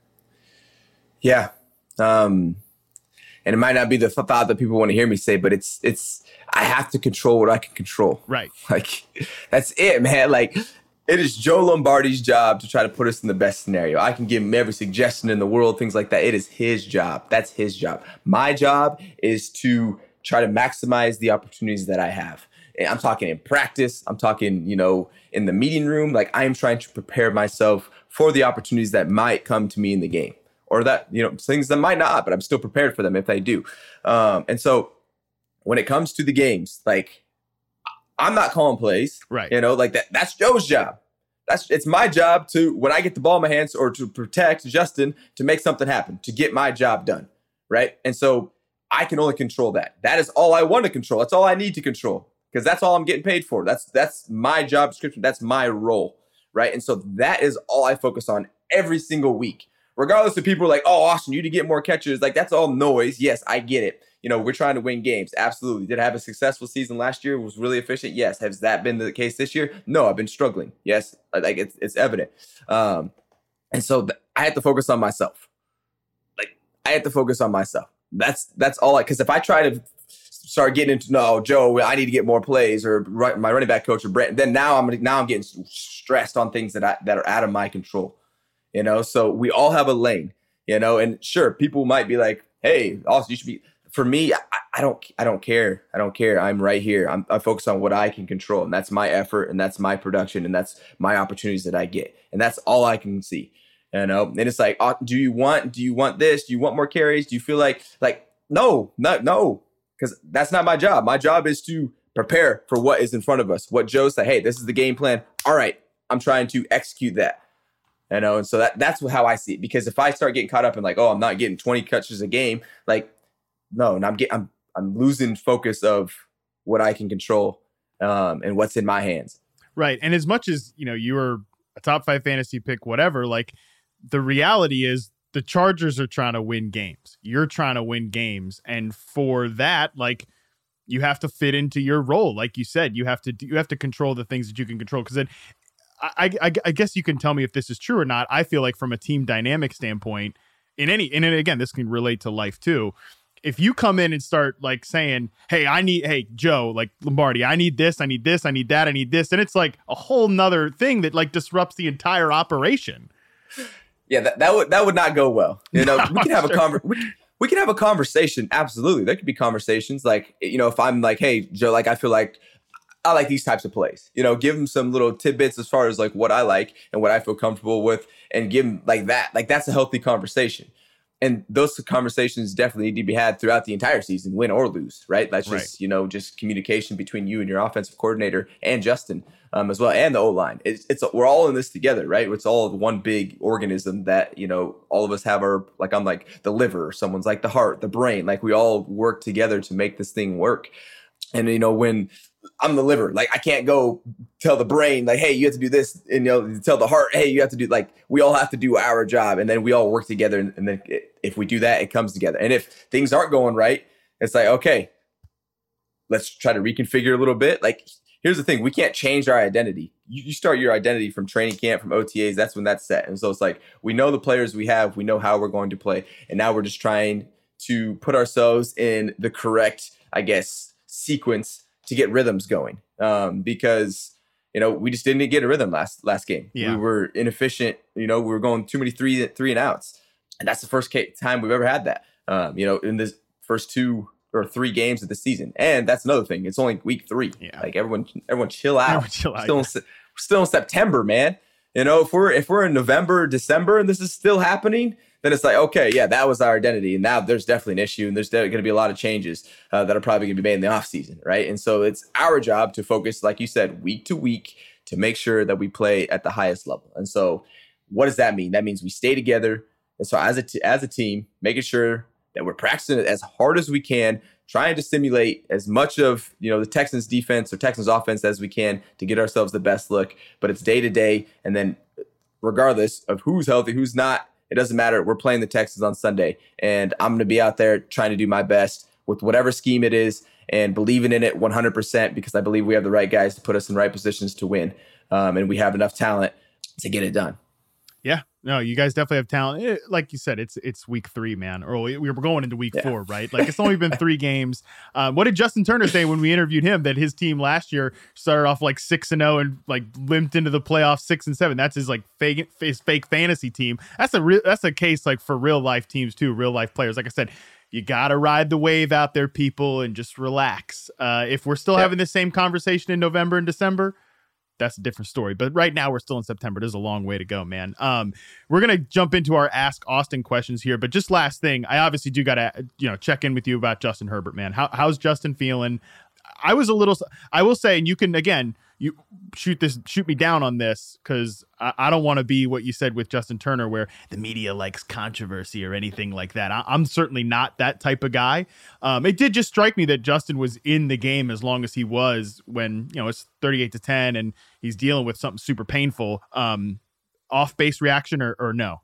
Yeah. Um, And it might not be the thought that people want to hear me say, but it's, it's, I have to control what I can control. Right. Like, that's it, man. Like, it is Joe Lombardi's job to try to put us in the best scenario. I can give him every suggestion in the world, things like that. It is his job. That's his job. My job is to try to maximize the opportunities that I have. And I'm talking in practice. I'm talking, you know, in the meeting room. Like, I am trying to prepare myself for the opportunities that might come to me in the game. Or that, you know, things that might not, but I'm still prepared for them if they do. Um, and so when it comes to the games, like, I'm not calling plays, right? You know, like that, that's Joe's job. That's, it's my job to, when I get the ball in my hands or to protect Justin, to make something happen, to get my job done. Right. And so I can only control that. That is all I want to control. That's all I need to control, because that's all I'm getting paid for. That's, that's my job description. That's my role. Right. And so that is all I focus on every single week. Regardless of people are like, oh, Austin, you need to get more catches. Like, that's all noise. Yes, I get it. You know, we're trying to win games. Absolutely. Did I have a successful season last year? Was really efficient? Yes. Has that been the case this year? No, I've been struggling. Yes. Like, it's it's evident. Um, and so th- I had to focus on myself. Like, I had to focus on myself. That's that's all I, because if I try to start getting into, no, Joe, I need to get more plays, or my running back coach or Brent. Then now I'm now I'm getting stressed on things that I, that are out of my control, you know? So we all have a lane, you know, and sure, people might be like, hey, Austin, you should be, for me, I, I don't, I don't care. I don't care. I'm right here. I'm, I'm focused on what I can control, and that's my effort, and that's my production, and that's my opportunities that I get. And that's all I can see, you know? And it's like, uh, do you want, do you want this? Do you want more carries? Do you feel like, like, no, not, no, because that's not my job. My job is to prepare for what is in front of us. What Joe said, hey, this is the game plan. All right, I'm trying to execute that. You know, and so that that's how I see it. Because if I start getting caught up in like, oh, I'm not getting twenty catches a game, like, no, and I'm getting, I'm, I'm losing focus of what I can control um, and what's in my hands. Right. And as much as, you know, you were a top five fantasy pick, whatever, like the reality is the Chargers are trying to win games. You're trying to win games. And for that, like, you have to fit into your role. Like you said, you have to, you have to control the things that you can control. Cause then I, I, I guess you can tell me if this is true or not. I feel like from a team dynamic standpoint, in any, and again, this can relate to life too. If you come in and start like saying, hey, I need, hey, Joe, like Lombardi, I need this, I need this, I need that, I need this. And it's like a whole nother thing that like disrupts the entire operation. Yeah, that, that would that would not go well. You know, no, we can have sure. a conver- we, we can have a conversation. Absolutely. There could be conversations like, you know, if I'm like, hey, Joe, like I feel like I like these types of plays, you know, give them some little tidbits as far as like what I like and what I feel comfortable with, and give them like that. Like that's a healthy conversation. And those conversations definitely need to be had throughout the entire season, win or lose, right? That's just, right. you know, just communication between you and your offensive coordinator and Justin um, as well, and the O-line. It's, it's we're all in this together, right? It's all one big organism that, you know, all of us have our, like I'm like the liver, someone's like the heart, the brain, like we all work together to make this thing work. And, you know, when I'm the liver, like I can't go tell the brain like, hey, you have to do this, and you know, tell the heart, hey, you have to do, like we all have to do our job, and then we all work together, and, and then it, if we do that, it comes together. And if things aren't going right, it's like, okay, let's try to reconfigure a little bit. Like here's the thing, we can't change our identity. You, you start your identity from training camp, from O T As, that's when that's set. And so it's like we know the players we have, we know how we're going to play, and now we're just trying to put ourselves in the correct, I guess, sequence to get rhythms going, um, because, you know, we just didn't get a rhythm last last game. Yeah. We were inefficient. You know, we were going too many three three and outs, and that's the first time we've ever had that. Um, you know, in the first two or three games of the season, and that's another thing. It's only week three. Yeah. Like everyone, everyone chill out. Everyone chill out still, yeah. in, we're still in September, man. You know, if we're if we're in November, December, and this is still happening, then it's like, okay, yeah, that was our identity. And now there's definitely an issue, and there's going to be a lot of changes uh, that are probably going to be made in the offseason, right? And so it's our job to focus, like you said, week to week to make sure that we play at the highest level. And so what does that mean? That means we stay together. And so as a, t- as a team, making sure that we're practicing it as hard as we can, trying to simulate as much of, you know, the Texans defense or Texans offense as we can to get ourselves the best look. But it's day to day. And then regardless of who's healthy, who's not, it doesn't matter. We're playing the Texans on Sunday, and I'm going to be out there trying to do my best with whatever scheme it is and believing in it one hundred percent, because I believe we have the right guys to put us in the right positions to win. Um, and we have enough talent to get it done. Yeah, no, you guys definitely have talent. It, like you said, it's it's week three, man. Or we were going into week yeah. four, right? Like it's only been three games. Um, what did Justin Turner say when we interviewed him that his team last year started off like six and zero and like limped into the playoffs six and seven? That's his like fake his fake fantasy team. That's a real that's a case like for real life teams too, real life players. Like I said, you gotta ride the wave out there, people, and just relax. Uh, if we're still yeah. having the same conversation in November and December, that's a different story. But right now we're still in September. There's a long way to go, man. Um, we're going to jump into our Ask Austin questions here. But just last thing, I obviously do got to, you know, check in with you about Justin Herbert, man. How, how's Justin feeling? I was a little, I will say, and you can, again, you shoot this, shoot me down on this, because I, I don't want to be what you said with Justin Turner, where the media likes controversy or anything like that. I, I'm certainly not that type of guy. Um, it did just strike me that Justin was in the game as long as he was, when, you know, it's thirty-eight to ten and he's dealing with something super painful. Um, off base reaction or, or no?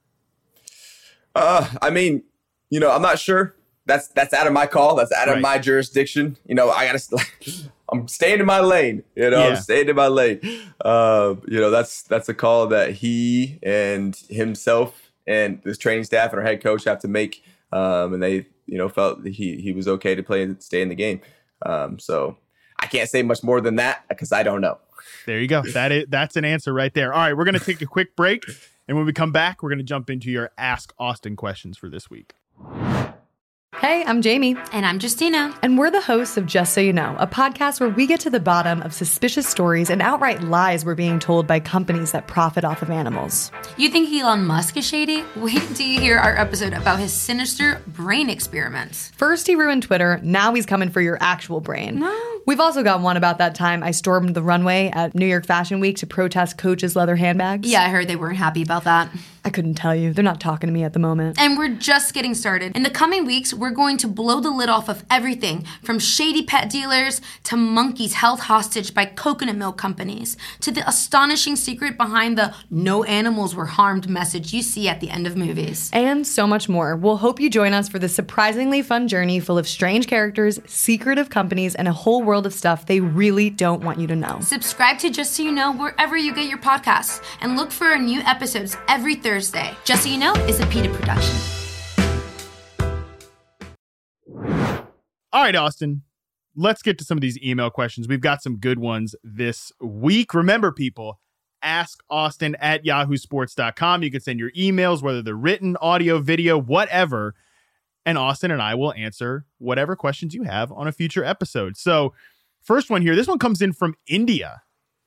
Uh, I mean, you know, I'm not sure. That's that's out of my call. That's out of right. my jurisdiction. You know, I gotta. I'm staying in my lane. You know, yeah. I'm staying in my lane. Uh, you know, that's that's a call that he and himself and his training staff and our head coach have to make. Um, and they you know, felt he he was okay to play and stay in the game. Um, so I can't say much more than that because I don't know. There you go. That is that's an answer right there. All right, we're gonna take a quick break, and when we come back, we're gonna jump into your Ask Austin questions for this week. Hey, I'm Jamie. And I'm Justina. And we're the hosts of Just So You Know, a podcast where we get to the bottom of suspicious stories and outright lies we're being told by companies that profit off of animals. You think Elon Musk is shady? Wait until you hear our episode about his sinister brain experiments. First he ruined Twitter, now he's coming for your actual brain. No. We've also got one about that time I stormed the runway at New York Fashion Week to protest Coach's leather handbags. Yeah, I heard they weren't happy about that. I couldn't tell you. They're not talking to me at the moment. And we're just getting started. In the coming weeks, we're going to blow the lid off of everything from shady pet dealers to monkeys held hostage by coconut milk companies to the astonishing secret behind the no animals were harmed message you see at the end of movies. And so much more. We'll hope you join us for this surprisingly fun journey full of strange characters, secretive companies, and a whole world of stuff they really don't want you to know. Subscribe to Just So You Know wherever you get your podcasts and look for our new episodes every Thursday. Just So You Know is a PETA production. All right, Austin, let's get to some of these email questions. We've got some good ones this week. Remember, people, ask Austin at yahoo sports dot com. You can send your emails, whether they're written, audio, video, whatever, and Austin and I will answer whatever questions you have on a future episode. So first one here, this one comes in from India.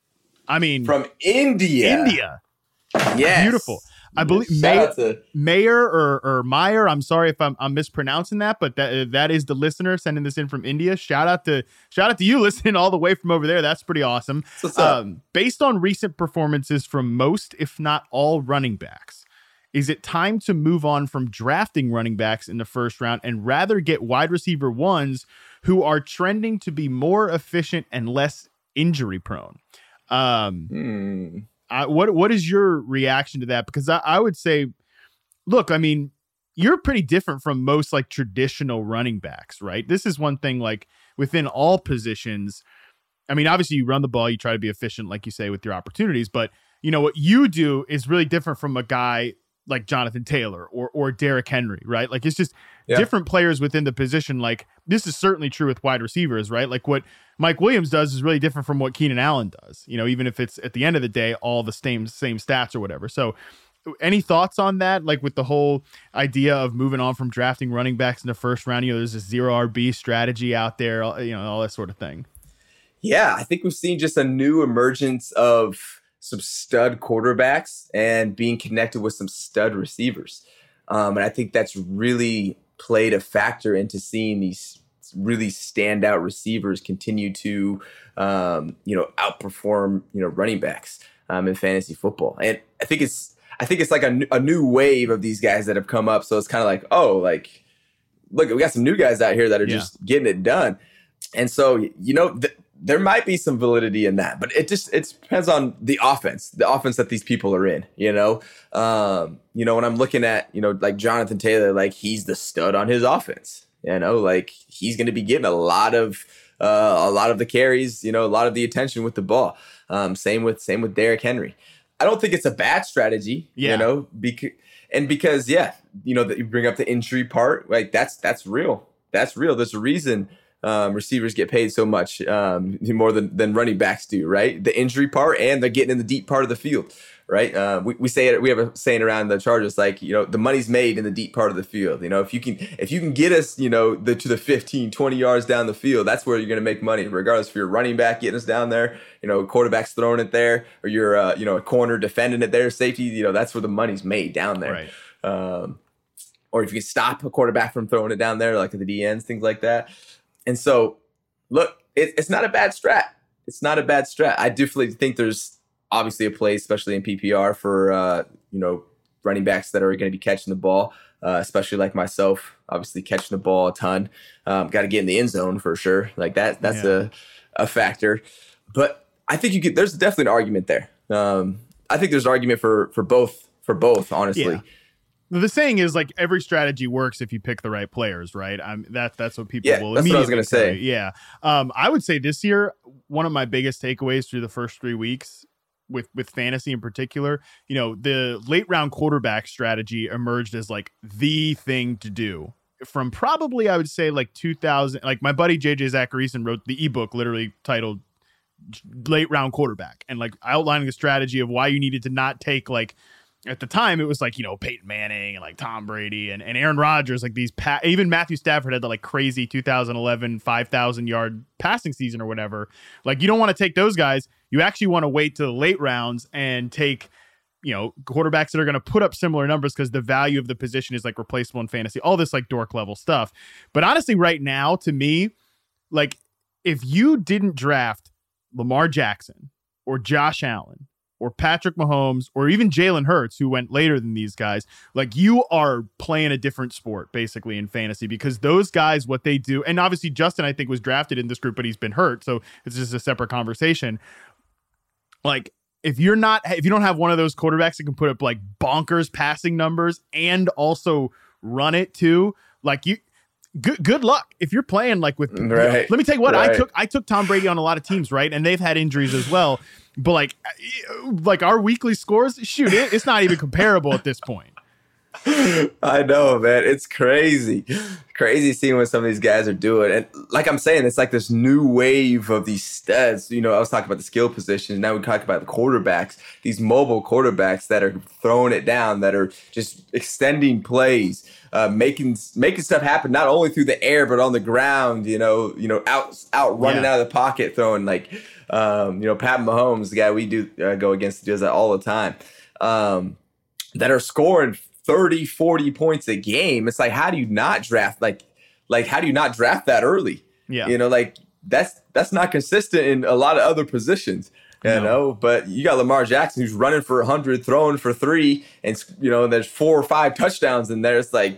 I mean, from India. India. Yes. Beautiful. I believe Shout May, out to- Mayor or, or Meyer. I'm sorry if I'm, I'm mispronouncing that, but that that is the listener sending this in from India. Shout out to shout out to you listening all the way from over there. That's pretty awesome. What's up? Um, based on recent performances from most, if not all, running backs, is it time to move on from drafting running backs in the first round and rather get wide receiver ones who are trending to be more efficient and less injury prone? Um, hmm. I, what what is your reaction to that? Because I, I would say, look, I mean, you're pretty different from most like traditional running backs, right? This is one thing like within all positions. I mean, obviously you run the ball, you try to be efficient, like you say, with your opportunities. But, you know, what you do is really different from a guy like Jonathan Taylor or or Derrick Henry, right? Like it's just yeah. different players within the position. Like this is certainly true with wide receivers, right? Like what Mike Williams does is really different from what Keenan Allen does, you know, even if it's at the end of the day, all the same, same stats or whatever. So any thoughts on that? Like with the whole idea of moving on from drafting running backs in the first round, you know, there's a zero R B strategy out there, you know, all that sort of thing. Yeah, I think we've seen just a new emergence of some stud quarterbacks and being connected with some stud receivers. Um, and I think that's really played a factor into seeing these really standout receivers continue to, um, you know, outperform, you know, running backs um, in fantasy football. And I think it's, I think it's like a, a new wave of these guys that have come up. So it's kind of like, oh, like, look, we got some new guys out here that are yeah. just getting it done. And so, you know, th- there might be some validity in that, but it just, it depends on the offense, the offense that these people are in, you know? Um, you know, when I'm looking at, you know, like Jonathan Taylor, like he's the stud on his offense, you know, like he's going to be getting a lot of, uh, a lot of the carries, you know, a lot of the attention with the ball. Um, same with, same with Derrick Henry. I don't think it's a bad strategy, yeah. you know, because, and because, yeah, you know, that you bring up the injury part, like that's, that's real. That's real. There's a reason Um, receivers get paid so much um, more than, than running backs do, right? The injury part, and they're getting in the deep part of the field, right? Uh, we, we say it. We have a saying around the Chargers, like, you know, the money's made in the deep part of the field. You know, if you can if you can get us, you know, the, to the fifteen, twenty yards down the field, that's where you're going to make money, regardless if you're a running back getting us down there, you know, quarterback's throwing it there, or you're, uh, you know, a corner defending it there, safety, you know, that's where the money's made down there. Right. Um, or if you can stop a quarterback from throwing it down there, like at the D Ns, things like that. And so, look, it, it's not a bad strat. It's not a bad strat. I definitely think there's obviously a place, especially in P P R, for uh, you know, running backs that are going to be catching the ball, uh, especially like myself, obviously catching the ball a ton. Um, got to get in the end zone for sure. Like that, that's yeah. a a factor. But I think you could. There's definitely an argument there. Um, I think there's an argument for for both for both, honestly. Yeah. The saying is like every strategy works if you pick the right players, right? Um, that that's what people yeah, will. That's what I was going to say. Yeah, um, I would say this year one of my biggest takeaways through the first three weeks with with fantasy in particular, you know, the late round quarterback strategy emerged as like the thing to do from probably, I would say like two thousand, like my buddy J J Zacharyson wrote the ebook literally titled Late Round Quarterback, and like outlining the strategy of why you needed to not take, like, at the time it was like, you know, Peyton Manning and like Tom Brady and, and Aaron Rodgers, like these, pa- even Matthew Stafford had the like crazy two thousand eleven five thousand yard passing season or whatever. Like, you don't want to take those guys. You actually want to wait to the late rounds and take, you know, quarterbacks that are going to put up similar numbers because the value of the position is like replaceable in fantasy, all this like dork level stuff. But honestly, right now, to me, like, if you didn't draft Lamar Jackson or Josh Allen or Patrick Mahomes or even Jalen Hurts, who went later than these guys, like, you are playing a different sport basically in fantasy, because those guys, what they do, and obviously Justin, I think, was drafted in this group, but he's been hurt. So it's just a separate conversation. Like, if you're not, if you don't have one of those quarterbacks that can put up like bonkers passing numbers and also run it too, like, you, good, good luck if you're playing like with. Right. Let me tell you what, right. I took, I took Tom Brady on a lot of teams, right, and they've had injuries as well. But like, like our weekly scores, shoot, it, it's not even comparable at this point. I know, man. It's crazy. Crazy seeing what some of these guys are doing. And like I'm saying, it's like this new wave of these studs. You know, I was talking about the skill positions. Now we talk about the quarterbacks, these mobile quarterbacks that are throwing it down, that are just extending plays, uh, making making stuff happen, not only through the air, but on the ground, you know, you know, out, out running yeah. out of the pocket, throwing like, um, you know, Pat Mahomes, the guy we do uh, go against, does that all the time, um, that are scoring thirty, forty points a game. It's like, how do you not draft? Like, like, how do you not draft that early? Yeah. You know, like that's, that's not consistent in a lot of other positions, you no. know, but you got Lamar Jackson who's running for a hundred, throwing for three, and, you know, there's four or five touchdowns in there. It's like,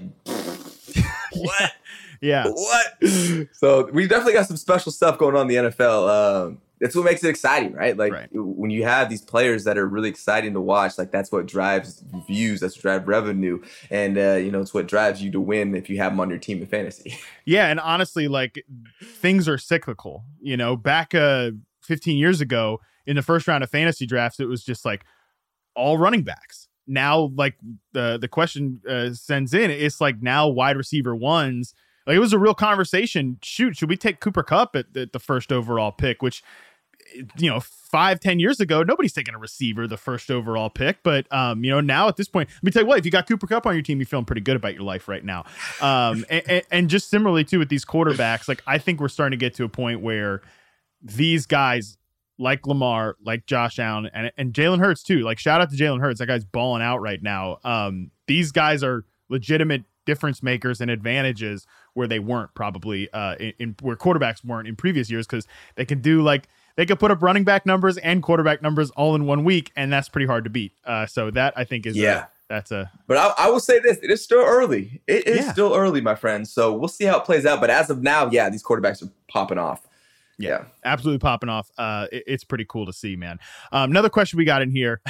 what? Yeah. What? So we definitely got some special stuff going on in the N F L. Um, That's what makes it exciting, right? Like right. when you have these players that are really exciting to watch, like that's what drives views, that's what drives revenue. And, uh, you know, it's what drives you to win if you have them on your team in fantasy. Yeah. And honestly, like, things are cyclical. You know, back uh, fifteen years ago in the first round of fantasy drafts, it was just like all running backs. Now, like the, the question uh, sends in, it's like now wide receiver ones. Like, it was a real conversation. Shoot, should we take Cooper Kupp at the, the first overall pick, which, you know, five, ten years ago, nobody's taking a receiver the first overall pick. But, um, you know, now at this point, let me tell you what, if you got Cooper Kupp on your team, you're feeling pretty good about your life right now. Um, and, and, and just similarly, too, with these quarterbacks, like, I think we're starting to get to a point where these guys like Lamar, like Josh Allen, and, and Jalen Hurts, too. Like, shout out to Jalen Hurts. That guy's balling out right now. Um, these guys are legitimate difference makers and advantages where they weren't probably uh, in, in where quarterbacks weren't in previous years, because they can do like they could put up running back numbers and quarterback numbers all in one week, and that's pretty hard to beat. Uh, so that, I think, is yeah, a, that's a. But I, I will say this: it is still early. It is yeah. still early, my friends. So we'll see how it plays out. But as of now, yeah, these quarterbacks are popping off. Yeah, absolutely popping off. Uh, it, it's pretty cool to see, man. Um, another question we got in here.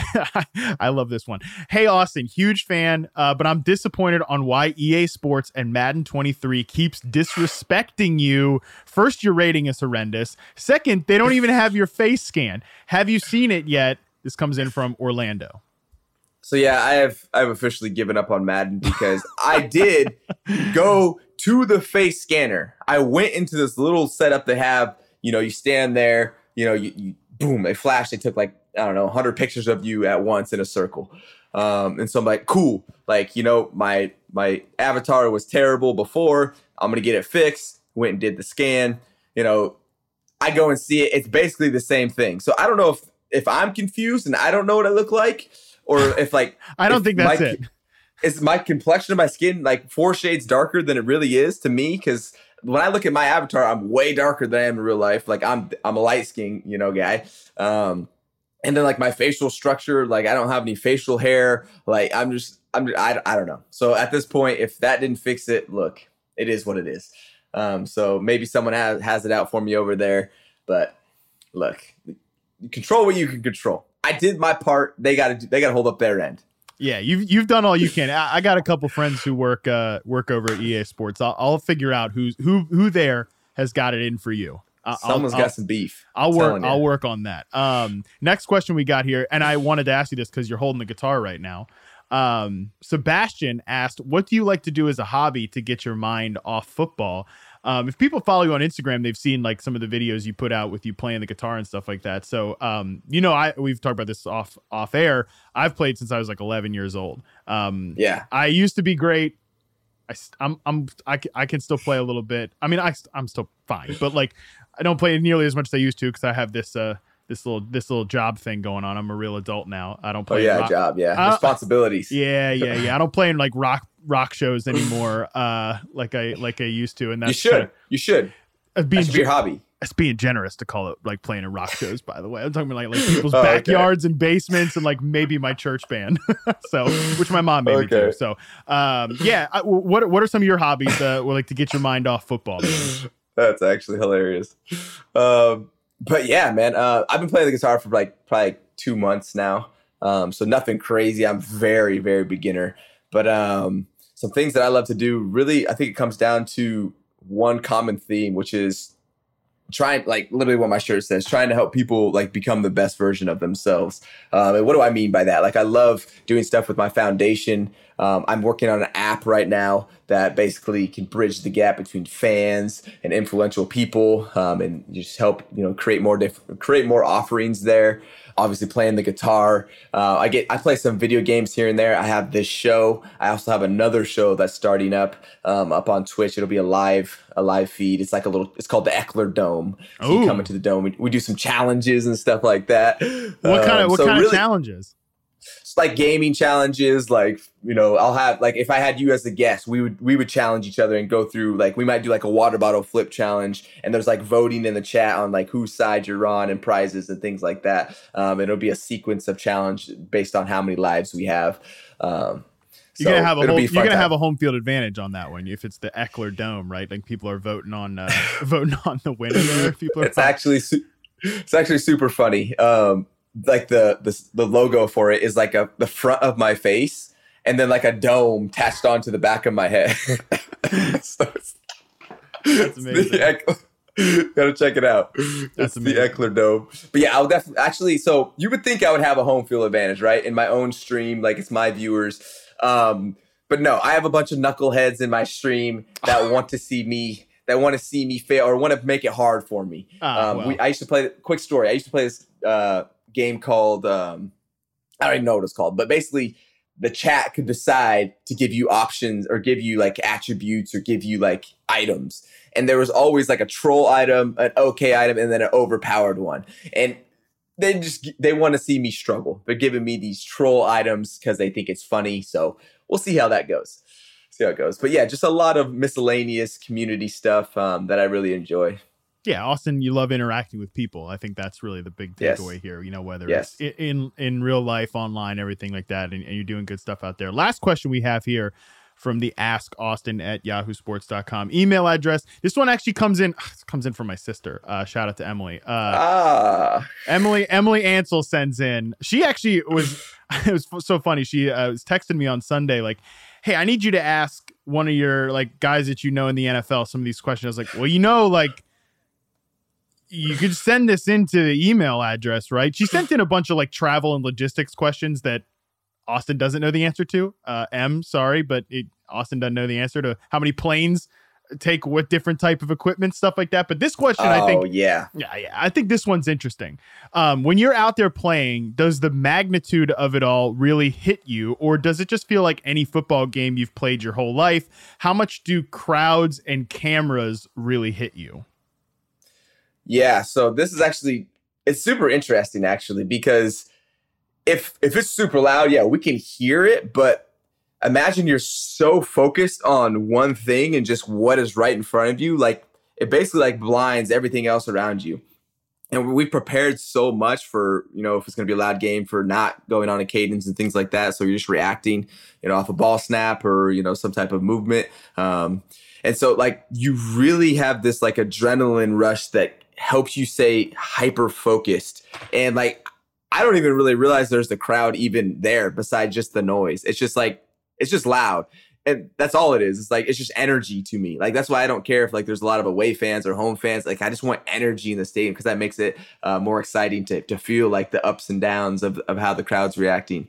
I love this one. Hey, Austin, huge fan, uh, but I'm disappointed on why E A Sports and Madden twenty-three keeps disrespecting you. First, your rating is horrendous. Second, they don't even have your face scan. Have you seen it yet? This comes in from Orlando. So yeah, I have I've officially given up on Madden because I did go to the face scanner. I went into this little setup they have. You know, you stand there, you know, you, you boom, they flash. They took like, I don't know, one hundred pictures of you at once in a circle. Um, and so I'm like, cool. Like, you know, my my avatar was terrible before. I'm going to get it fixed. Went and did the scan. You know, I go and see it. It's basically the same thing. So I don't know if, if I'm confused and I don't know what I look like, or if like. I don't think that's my, it. Is my complexion of my skin like four shades darker than it really is to me? Because when I look at my avatar, I'm way darker than I am in real life. Like I'm, I'm a light skin, you know, guy. Um, and then like my facial structure, like I don't have any facial hair. Like I'm just, I'm, just, I, I don't know. So at this point, if that didn't fix it, look, it is what it is. Um, so maybe someone has, has it out for me over there, but look, control what you can control. I did my part. They got to, they got to hold up their end. Yeah, you've you've done all you can. I, I got a couple friends who work uh, work over at E A Sports. I'll, I'll figure out who's who who there has got it in for you. Uh, Someone's I'll, got I'll, some beef. I'll work. I'll work on that. Um, next question we got here, and I wanted to ask you this because you're holding the guitar right now. Um, Sebastian asked, what do you like to do as a hobby to get your mind off football? Um, if people follow you on Instagram, they've seen like some of the videos you put out with you playing the guitar and stuff like that. So, um, you know, I, we've talked about this off, off air. I've played since I was like eleven years old. Um, yeah, I used to be great. I, I'm, I'm, I, I can still play a little bit. I mean, I, I'm still fine, but like, I don't play nearly as much as I used to. Cause I have this, uh, this little, this little job thing going on. I'm a real adult now. I don't play. Oh yeah. rock, job. Yeah. uh, Responsibilities. Yeah. Yeah. Yeah. I don't play in like rock, rock shows anymore. Uh, like I, like I used to. And that's you should, kinda, you should, uh, being that should be your hobby. That's being generous to call it like playing in rock shows, by the way. I'm talking about like, like people's oh, backyards okay. and basements and like maybe my church band. So, which my mom made okay. me do. So, um, yeah. I, what, what are some of your hobbies uh, like to get your mind off football? That's actually hilarious. Um, But yeah, man, uh, I've been playing the guitar for like probably two months now. Um, so nothing crazy. I'm very, very beginner. But um, some things that I love to do, really, I think it comes down to one common theme, which is trying, like literally what my shirt says, trying to help people like become the best version of themselves. Um, and what do I mean by that? Like I love doing stuff with my foundation. Um, I'm working on an app right now that basically can bridge the gap between fans and influential people, um, and just help, you know, create more diff- create more offerings there. Obviously playing the guitar. Uh, I get I play some video games here and there. I have this show. I also have another show that's starting up um, up on Twitch. It'll be a live a live feed. It's like a little. It's called the Eckler Dome. So you come into the dome. We, we do some challenges and stuff like that. What kind of um, what so kind really, of challenges? It's like gaming challenges, like, you know, I'll have like if I had you as a guest, we would we would challenge each other and go through like we might do like a water bottle flip challenge, and there's like voting in the chat on like whose side you're on and prizes and things like that. Um, it'll be a sequence of challenge based on how many lives we have. Um, You're so gonna have a home, you're gonna time. have a home field advantage on that one if it's the Eckler Dome, right? Like people are voting on uh, voting on the winner there. People are it's actually su- it's actually super funny. Um, like the, the the logo for it is like a the front of my face and then like a dome attached onto the back of my head. So it's, That's amazing. Eckler, gotta check it out. That's it's amazing. The Eckler Dome. But yeah, I'll definitely actually. So you would think I would have a home field advantage, right? In my own stream, like it's my viewers. Um, but no, I have a bunch of knuckleheads in my stream that want to see me. That want to see me fail or want to make it hard for me. Oh, um, well. we, I used to play. Quick story. I used to play this. Uh, game called um I don't even know what it's called, but basically the chat could decide to give you options or give you like attributes or give you like items, and there was always like a troll item, an okay item, and then an overpowered one. And they just they want to see me struggle. They're giving me these troll items because they think it's funny. So we'll see how that goes. See how it goes. But yeah, just a lot of miscellaneous community stuff um, that I really enjoy. Yeah, Austin, you love interacting with people. I think that's really the big takeaway yes. here. You know, whether yes. it's in in real life, online, everything like that, and, and you're doing good stuff out there. Last question we have here from the Ask Austin at yahoo sports dot com email address. This one actually comes in comes in from my sister. Uh, shout out to Emily. Uh, ah. Emily Emily Ansel sends in. She actually was. It was so funny. She uh, was texting me on Sunday like, "Hey, I need you to ask one of your like guys that you know in the N F L some of these questions." I was like, "Well, you know, like." You could send this into the email address, right? She sent in a bunch of like travel and logistics questions that Austin doesn't know the answer to. Uh, M, sorry, but it, Austin doesn't know the answer to how many planes take what different type of equipment, stuff like that. But this question, oh, I think, yeah, yeah, yeah, I think this one's interesting. Um, when you're out there playing, does the magnitude of it all really hit you, or does it just feel like any football game you've played your whole life? How much do crowds and cameras really hit you? Yeah, so this is actually, it's super interesting actually, because if if it's super loud, yeah, we can hear it, but imagine you're so focused on one thing and just what is right in front of you, like it basically like blinds everything else around you. And we prepared so much for, you know, if it's going to be a loud game, for not going on a cadence and things like that. So you're just reacting, you know, off a ball snap or, you know, some type of movement. Um, and so like you really have this like adrenaline rush that helps you stay hyper focused. And like, I don't even really realize there's the crowd even there besides just the noise. It's just like, it's just loud. And that's all it is. It's like, it's just energy to me. Like, that's why I don't care if like there's a lot of away fans or home fans. Like, I just want energy in the stadium because that makes it uh, more exciting to to feel like the ups and downs of, of how the crowd's reacting.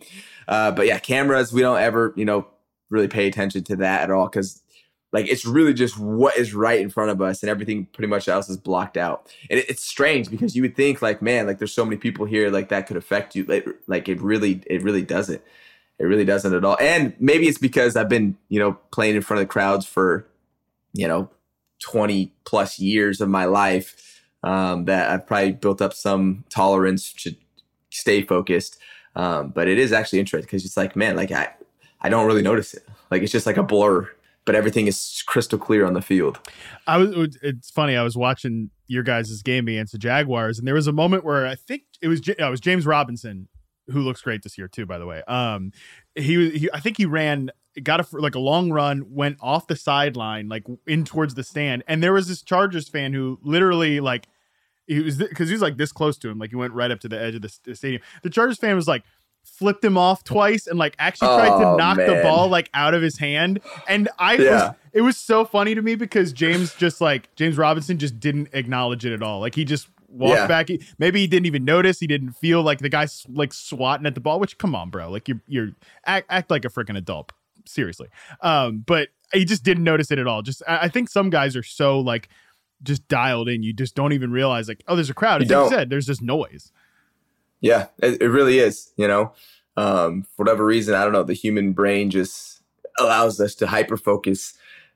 Uh, but yeah, cameras, we don't ever, you know, really pay attention to that at all because like it's really just what is right in front of us and everything pretty much else is blocked out. And it, it's strange because you would think like, man, like there's so many people here like that could affect you. Like, like it really, it really doesn't. It really doesn't at all. And maybe it's because I've been, you know, playing in front of the crowds for, you know, twenty plus years of my life um, that I've probably built up some tolerance to stay focused. Um, but it is actually interesting because it's like, man, like I, I don't really notice it. Like it's just like a blur. But everything is crystal clear on the field. I was. It's funny. I was watching your guys' game against the Jaguars, and there was a moment where I think it was it was James Robinson, who looks great this year too, by the way. Um, he, he I think he ran, got a like a long run, went off the sideline, like in towards the stand, and there was this Chargers fan who literally like he was because he was like this close to him, like he went right up to the edge of the, the stadium. The Chargers fan was like, flipped him off twice and like actually tried oh, to knock man. the ball like out of his hand. And I yeah. was, it was so funny to me because James just like James Robinson just didn't acknowledge it at all. Like he just walked yeah. back. He, maybe he didn't even notice. He didn't feel like the guy's like swatting at the ball, which come on, bro. Like you're, you're act, act like a freaking adult. Seriously. Um, but he just didn't notice it at all. Just, I, I think some guys are so like just dialed in. You just don't even realize like, oh, there's a crowd. As you, you said, there's just noise. Yeah, it, it really is, you know, um, for whatever reason, I don't know, the human brain just allows us to hyper focus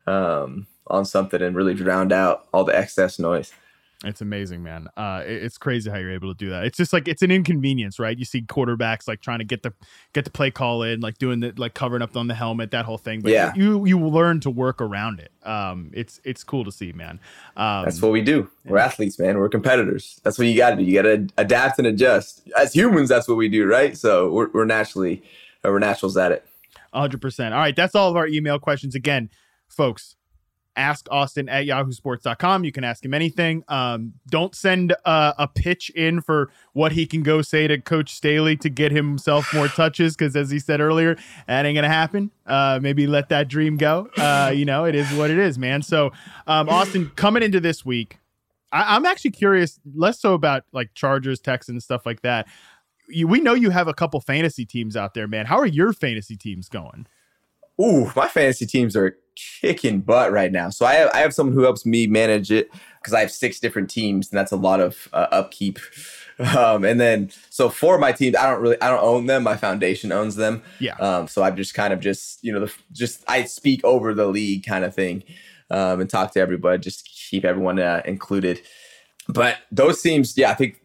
um, on something and really drown out all the excess noise. It's amazing, man. Uh, it, it's crazy how you're able to do that. It's just like, it's an inconvenience, right? You see quarterbacks like trying to get the, get the play call in, like doing the, like covering up on the helmet, that whole thing. But yeah. you, you learn to work around it. Um, it's, it's cool to see, man. Um, That's what we do. We're athletes, man. We're competitors. That's what you got to do. You got to adapt and adjust. As humans, that's what we do, right? So we're, we're naturally, we're naturals at it. one hundred percent. All right. That's all of our email questions. Again, folks, ask Austin at yahoo sports dot com. You can ask him anything. Um, don't send uh, a pitch in for what he can go say to Coach Staley to get himself more touches, because as he said earlier, that ain't going to happen. Uh, maybe let that dream go. Uh, you know, it is what it is, man. So, um, Austin, coming into this week, I- I'm actually curious, less so about like Chargers, Texans, stuff like that. You, we know you have a couple fantasy teams out there, man. How are your fantasy teams going? Ooh, my fantasy teams are kicking butt right now. So I have, I have someone who helps me manage it because I have six different teams, and that's a lot of uh, upkeep. Um, and then, so for my teams, I don't really, I don't own them. My foundation owns them. Yeah. Um, so I'm just kind of just, you know, the, just, I speak over the league kind of thing um, and talk to everybody, just to keep everyone uh, included. But those teams, yeah, I think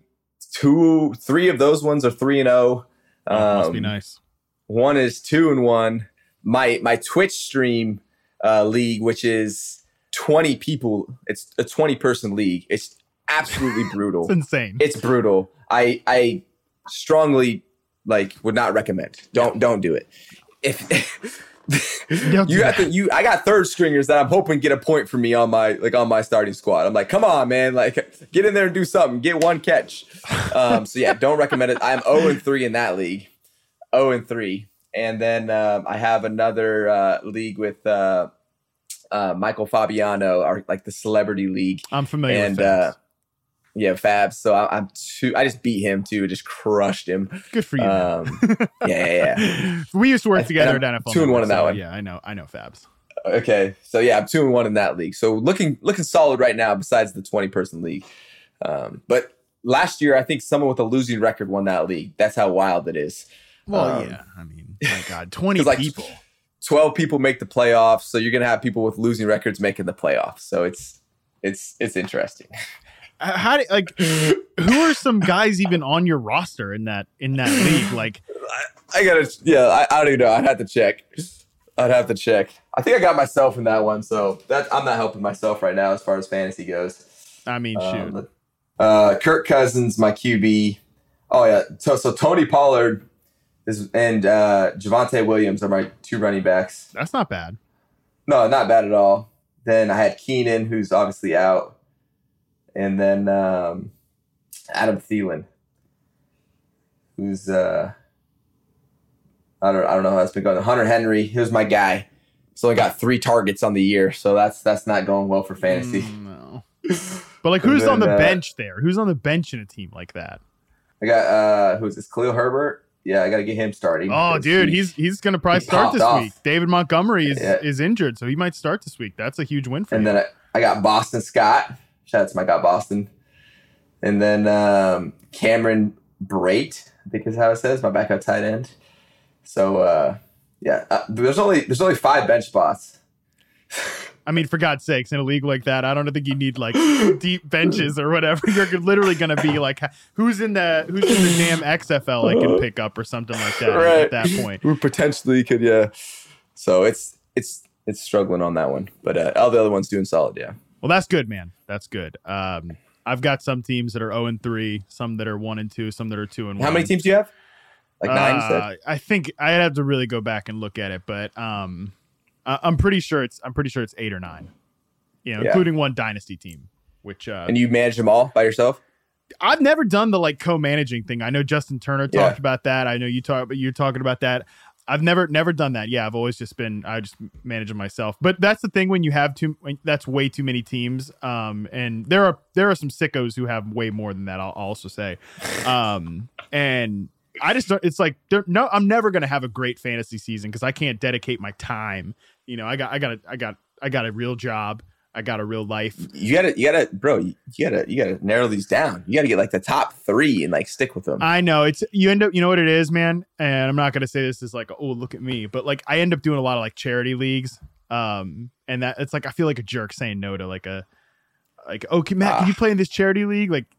two, three of those ones are three and oh. Um, oh must be nice. One is two and one. My, my Twitch stream uh, league, which is twenty people. It's a twenty person league. It's absolutely brutal. It's insane. It's brutal. I, I strongly like would not recommend. Don't, don't do it. If you have to, you, I got third stringers that I'm hoping get a point for me on my, like on my starting squad. I'm like, come on, man, like get in there and do something, get one catch. Um, so yeah, don't recommend it. I'm oh and three in that league. oh and three. And then um, I have another uh, league with uh, uh, Michael Fabiano, our like the celebrity league. I'm familiar and, with Fabs. Uh, yeah, Fabs. So I, I'm too. I just beat him too. Just crushed him. Good for you. Um, yeah, yeah, yeah. We used to work together at N F L. Two and one in that so, one. Yeah, I know. I know Fabs. Okay, so yeah, I'm two and one in that league. So looking looking solid right now. Besides the twenty person league, um, but last year I think someone with a losing record won that league. That's how wild it is. Well, um, yeah. I mean, my God, twenty like people. twelve people make the playoffs, so you're gonna have people with losing records making the playoffs. So it's it's it's interesting. How do like who are some guys even on your roster in that in that league? Like, I, I gotta yeah, I, I don't even know. I'd have to check. I'd have to check. I think I got myself in that one, so that I'm not helping myself right now as far as fantasy goes. I mean, shoot. Um, uh, Kirk Cousins, my Q B. Oh yeah, so so Tony Pollard. Is, and uh, Javonte Williams are my two running backs. That's not bad. No, not bad at all. Then I had Keenan, who's obviously out. And then um, Adam Thielen, who's, uh, I don't I don't know how that's been going. Hunter Henry, he was my guy. He's only got three targets on the year, so that's that's not going well for fantasy. Mm, no. But like, who's then, on the uh, bench there? Who's on the bench in a team like that? I got, uh, who's this, Khalil Herbert? Yeah, I got to get him starting. Oh, dude, he, he's he's going to probably start this off. week. David Montgomery is, yeah. is injured, so he might start this week. That's a huge win for and you. And then I, I got Boston Scott. Shout out to my guy Boston. And then um, Cameron Brate, I think is how it says, my backup tight end. So uh, yeah, uh, there's only there's only five bench spots. I mean, for God's sakes, in a league like that, I don't think you need like deep benches or whatever. You're literally going to be like, who's in the who's in the damn X F L I can pick up or something like that right. at that point. We potentially could, yeah. So it's it's it's struggling on that one, but uh, all the other ones doing solid, yeah. Well, that's good, man. That's good. Um, I've got some teams that are zero and three, some that are one and two, some that are two and one. How many teams do you have? Like nine, you said? Uh, I think I'd have to really go back and look at it, but um, I'm pretty sure it's I'm pretty sure it's eight or nine. You know, yeah. including one dynasty team, which uh, and you manage them all by yourself. I've never done the like co-managing thing. I know Justin Turner talked yeah. about that. I know you talk, but you're talking about that. I've never never done that. Yeah, I've always just been I just manage them myself. But that's the thing when you have too that's way too many teams. Um, and there are there are some sickos who have way more than that. I'll, I'll also say, um, and I just don't, it's like no, I'm never gonna have a great fantasy season because I can't dedicate my time. You know, I got I got a, I got I got a real job. I got a real life. You gotta, you gotta, bro. You gotta, you gotta narrow these down. You gotta get like the top three and like stick with them. I know it's you end up. You know what it is, man. And I'm not gonna say this is like, oh, look at me, but like I end up doing a lot of like charity leagues. Um, and that it's like I feel like a jerk saying no to like a, like, oh, can, Matt, ah. can you play in this charity league? Like,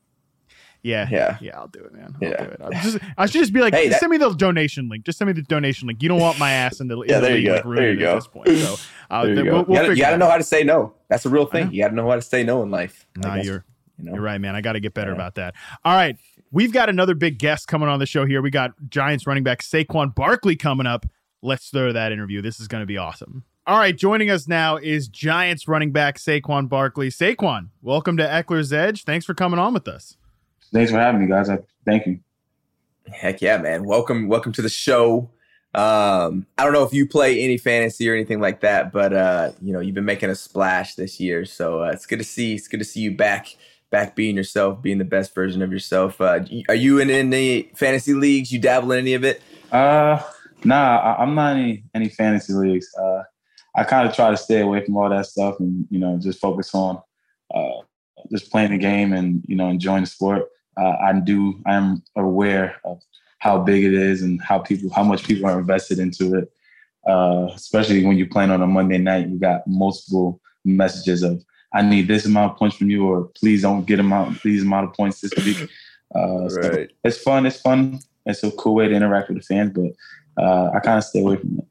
yeah, yeah, yeah, I'll do it, man. I'll yeah. do it. I'll just, I should just be like, hey, just that, send me the donation link. Just send me the donation link. You don't want my ass in the, in yeah, the there league you go. like There you go. At this point. So uh, there you, we'll, go. we'll you gotta, you gotta know how to say no. That's a real thing. You gotta know how to say no in life. Nah, you're, you know? You're right, man. I got to get better yeah. about that. All right, we've got another big guest coming on the show here. We got Giants running back Saquon Barkley coming up. Let's throw to that interview. This is going to be awesome. All right, joining us now is Giants running back Saquon Barkley. Saquon, welcome to Eckler's Edge. Thanks for coming on with us. Thanks for having me, guys. I, thank you. Heck yeah, man. Welcome, welcome to the show. Um, I don't know if you play any fantasy or anything like that, but uh, you know, you've been making a splash this year. So uh, it's good to see, it's good to see you back, back being yourself, being the best version of yourself. Uh, are you in any fantasy leagues? You dabble in any of it? Uh, nah, I, I'm not in any, any fantasy leagues. Uh, I kind of try to stay away from all that stuff and, you know, just focus on uh, just playing the game and, you know, enjoying the sport. Uh, I do. I am aware of how big it is and how people, how much people are invested into it. Uh, especially when you're playing on a Monday night, you got multiple messages of, "I need this amount of points from you," or "Please don't get amount, these amount of points this week." Uh, so right. It's fun. It's fun. It's a cool way to interact with the fans, but uh, I kind of stay away from it.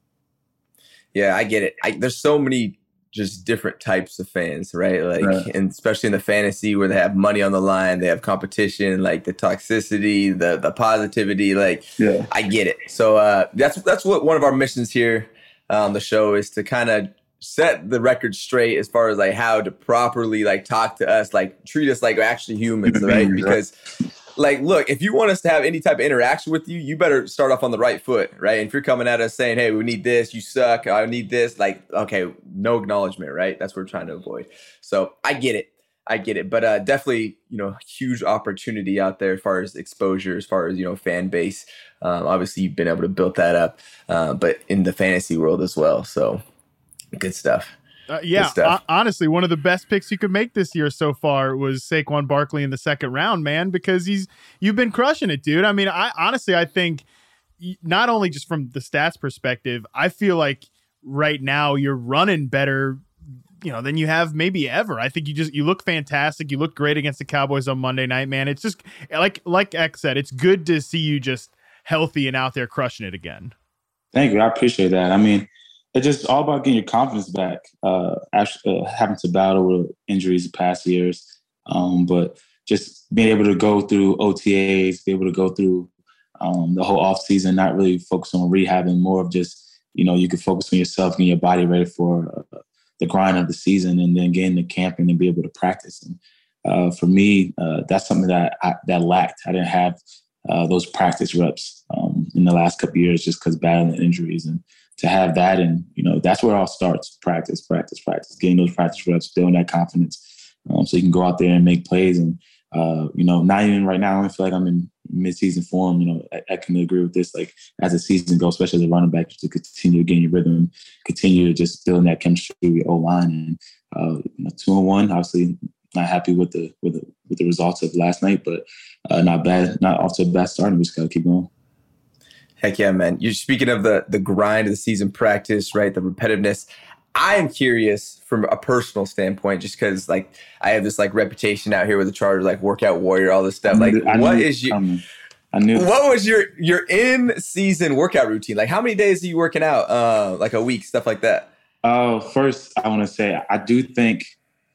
Yeah, I get it. I, there's so many just different types of fans, right? Like, right. and especially in the fantasy where they have money on the line, they have competition, like the toxicity, the the positivity. Like, yeah. I get it. So uh, that's that's what one of our missions here on the show is to kind of set the record straight as far as like how to properly like talk to us, like treat us like actually humans, right? Because like, look, if you want us to have any type of interaction with you, you better start off on the right foot, right? And if you're coming at us saying, "Hey, we need this, you suck, I need this," like, okay, no acknowledgement, right? That's what we're trying to avoid. So I get it. I get it. But uh, definitely, you know, huge opportunity out there as far as exposure, as far as, you know, fan base. Um, obviously, you've been able to build that up, uh, but in the fantasy world as well. So good stuff. Uh, yeah, o- honestly, one of the best picks you could make this year so far was Saquon Barkley in the second round, man, because he's you've been crushing it, dude. I mean, I honestly, I think not only just from the stats perspective, I feel like right now you're running better, you know, than you have maybe ever. I think you just you look fantastic. You look great against the Cowboys on Monday night, man. It's just like like X said, it's good to see you just healthy and out there crushing it again. Thank you. I appreciate that. I mean, it's just all about getting your confidence back. Uh, actually, uh, having to battle with injuries the past years, um, but just being able to go through O T As, be able to go through um, the whole off season, not really focus on rehabbing, more of just, you know, you can focus on yourself, getting your body ready for uh, the grind of the season, and then getting to camping and be able to practice. And uh, for me, uh, that's something that I, that lacked. I didn't have uh, those practice reps um, in the last couple of years, just because battling injuries. And to have that, and, you know, that's where it all starts. Practice, practice, practice, getting those practice reps, building that confidence um, so you can go out there and make plays. And Uh, you know, not even right now, I don't feel like I'm in mid-season form. You know, I, I can agree with this. Like as the season goes, especially as a running back, to continue getting your rhythm, continue to just building that chemistry with your O-line. And uh, you know, two and one, obviously not happy with the with the with the results of last night, but uh, not bad, not off to a bad start. And we just gotta keep going. Heck yeah, man! You're speaking of the the grind of the season practice, right? The repetitiveness. I am curious from a personal standpoint, just because like I have this like reputation out here with the Chargers, like workout warrior, all this stuff. Like, I what knew, is your um, I knew. what was your your in season workout routine? Like, how many days are you working out? Uh, like a week, stuff like that. Uh, first, I want to say I do think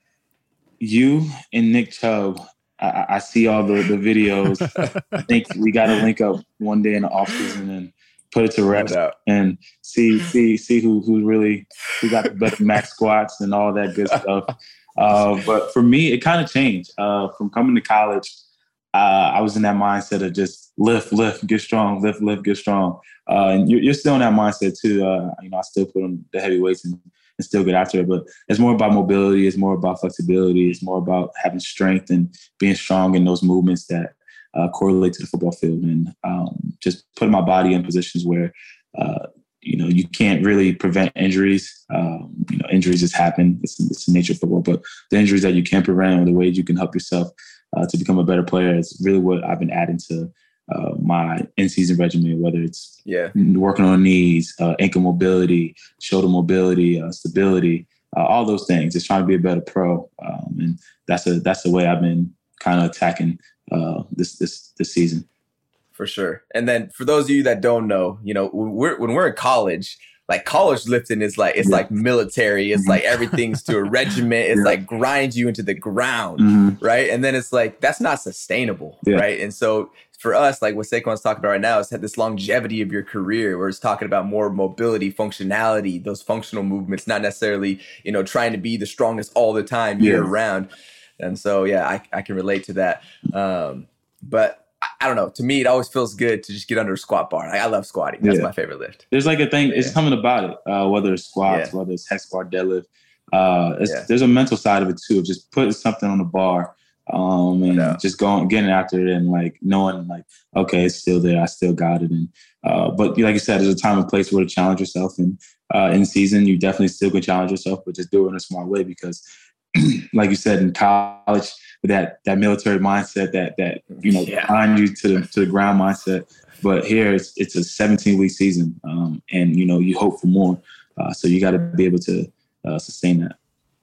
you and Nick Chubb. I, I see all the, the videos. I think we got to link up one day in the offseason and put it to rest and see see see who who really who got the better max squats and all that good stuff. Uh, but for me, it kind of changed. Uh, from coming to college, uh, I was in that mindset of just lift, lift, get strong, lift, lift, get strong. Uh, and you're, you're still in that mindset too. Uh, you know, I still put on the heavy weights and, and still get after it. But it's more about mobility. It's more about flexibility. It's more about having strength and being strong in those movements that Uh, correlate to the football field, and um, just putting my body in positions where, uh, you know, you can't really prevent injuries. Um, you know, injuries just happen. It's, it's the nature of football. But the injuries that you can prevent, or the ways you can help yourself uh, to become a better player, is really what I've been adding to uh, my in-season regimen. Whether it's yeah. working on knees, uh, ankle mobility, shoulder mobility, uh, stability, uh, all those things. Just trying to be a better pro, um, and that's a that's the way I've been kind of attacking uh this this this season. For sure. And then for those of you that don't know, you know, when we're when we're in college, like college lifting is like it's yeah. like military. It's like everything's to a regiment. It's yeah. like grinds you into the ground, mm-hmm. right? And then it's like that's not sustainable, yeah. right? And so for us, like what Saquon's talking about right now, is had this longevity of your career, where it's talking about more mobility, functionality, those functional movements, not necessarily, you know, trying to be the strongest all the time year yeah. round. And so, yeah, I, I can relate to that. Um, but I, I don't know. To me, it always feels good to just get under a squat bar. Like, I love squatting. That's yeah. my favorite lift. There's like a thing. Yeah. It's something about it, uh, whether it's squats, yeah. whether it's hex bar, deadlift. Uh, it's, yeah. There's a mental side of it, too, of just putting something on the bar um, and yeah. just going, getting after it and, like, knowing, like, okay, it's still there. I still got it. And uh, But like you said, there's a time and place where to challenge yourself. And uh, in season, you definitely still can challenge yourself, but just do it in a smart way, because like you said, in college, with that that military mindset, that that you know, yeah. grind you to the to the ground mindset. But here, it's it's a seventeen week season, um, and you know, you hope for more. Uh, so you got to be able to uh, sustain that.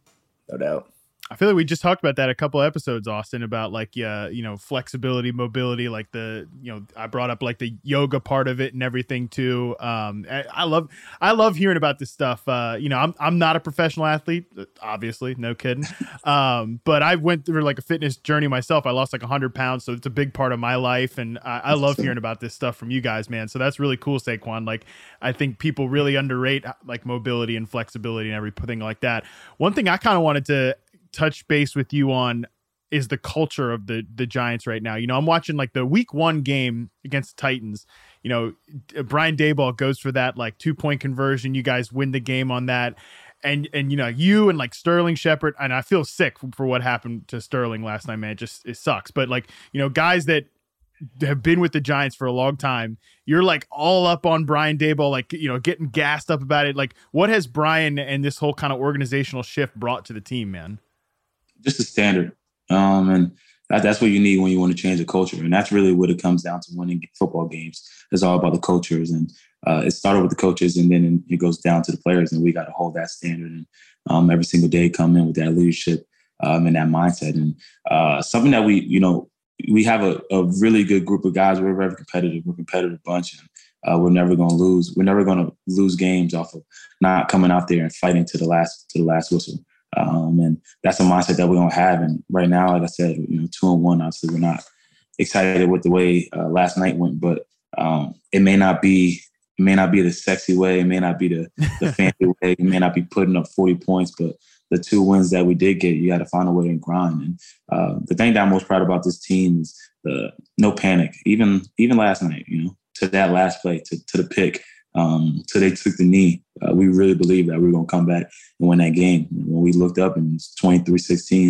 No doubt. I feel like we just talked about that a couple episodes, Austin, about like, yeah, you know, flexibility, mobility, like the, you know, I brought up like the yoga part of it and everything too. Um, I, I love, I love hearing about this stuff. Uh, you know, I'm, I'm not a professional athlete, obviously, no kidding. Um, but I went through like a fitness journey myself. I lost like a hundred pounds. So it's a big part of my life. And I, I love hearing about this stuff from you guys, man. So that's really cool, Saquon. Like, I think people really underrate like mobility and flexibility and everything like that. One thing I kind of wanted to touch base with you on is the culture of the the Giants right now. You know, I'm watching like the week one game against the Titans. You know, Brian Daboll goes for that like two point conversion. You guys win the game on that. And, and you know, you and like Sterling Shepard, and I feel sick for what happened to Sterling last night, man. It just, it sucks. But like, you know, guys that have been with the Giants for a long time, you're like all up on Brian Daboll, like, you know, getting gassed up about it. Like, what has Brian and this whole kind of organizational shift brought to the team, man? Just a standard. Um, and that, that's what you need when you want to change the culture. And that's really what it comes down to winning football games. It's all about the cultures. And uh, it started with the coaches, and then it goes down to the players. And we got to hold that standard. And um, every single day come in with that leadership um, and that mindset. And uh, something that we, you know, we have a, a really good group of guys. We're very competitive. We're a competitive bunch. And uh, we're never going to lose. We're never going to lose games off of not coming out there and fighting to the last to the last whistle. Um, and that's a mindset that we don't have. And right now, like I said, you know, two and one, obviously we're not excited with the way uh, last night went, but um, it may not be, it may not be the sexy way. It may not be the, the fancy way. It may not be putting up forty points, but the two wins that we did get, you got to find a way to grind. And uh, the thing that I'm most proud about this team is the no panic. Even, even last night, you know, to that last play, to, to the pick, Um, so they took the knee. Uh, we really believed that we were going to come back and win that game. And when we looked up and it's twenty-three sixteen,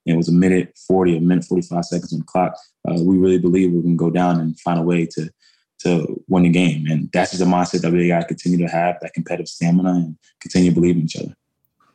and it was a minute forty, a minute forty-five seconds on the clock, uh, we really believe we're going to go down and find a way to to win the game. And that's just a mindset that we got to continue to have, that competitive stamina, and continue to believe in each other.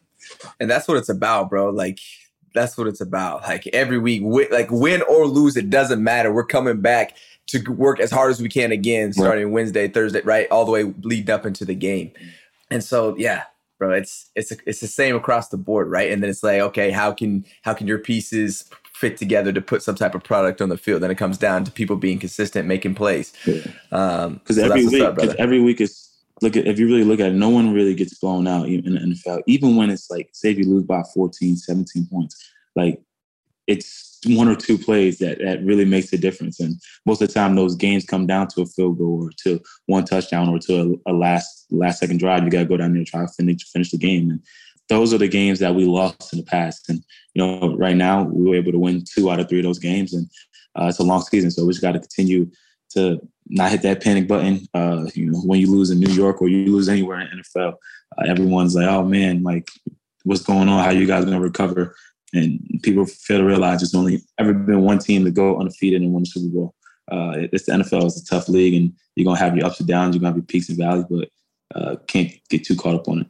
And that's what it's about, bro. Like, that's what it's about. Like, every week, wi- like win or lose, it doesn't matter. We're coming back to work as hard as we can again, starting right. Wednesday, Thursday, right? All the way leading up into the game. And so, yeah, bro, it's it's it's the same across the board, right? And then it's like, okay, how can how can your pieces fit together to put some type of product on the field? Then it comes down to people being consistent, making plays. Because um, so every week, because every week is look at if you really look at it, no one really gets blown out in the N F L. Even when it's like, say, if you lose by fourteen, seventeen points, like it's one or two plays that that really makes a difference. And most of the time, those games come down to a field goal or to one touchdown or to a, a last last second drive. You got to go down there and try to finish finish the game. And those are the games that we lost in the past. And, you know, right now we were able to win two out of three of those games. And uh, it's a long season. So we just got to continue to not hit that panic button. Uh, you know, when you lose in New York or you lose anywhere in the N F L, uh, everyone's like, oh, man, like, what's going on? How you guys going to recover? And people fail to realize there's only ever been one team to go undefeated and win the Super Bowl. Uh, it's the N F L. It's a tough league, and you're going to have your ups and downs. You're going to have your peaks and valleys, but uh, can't get too caught up on it.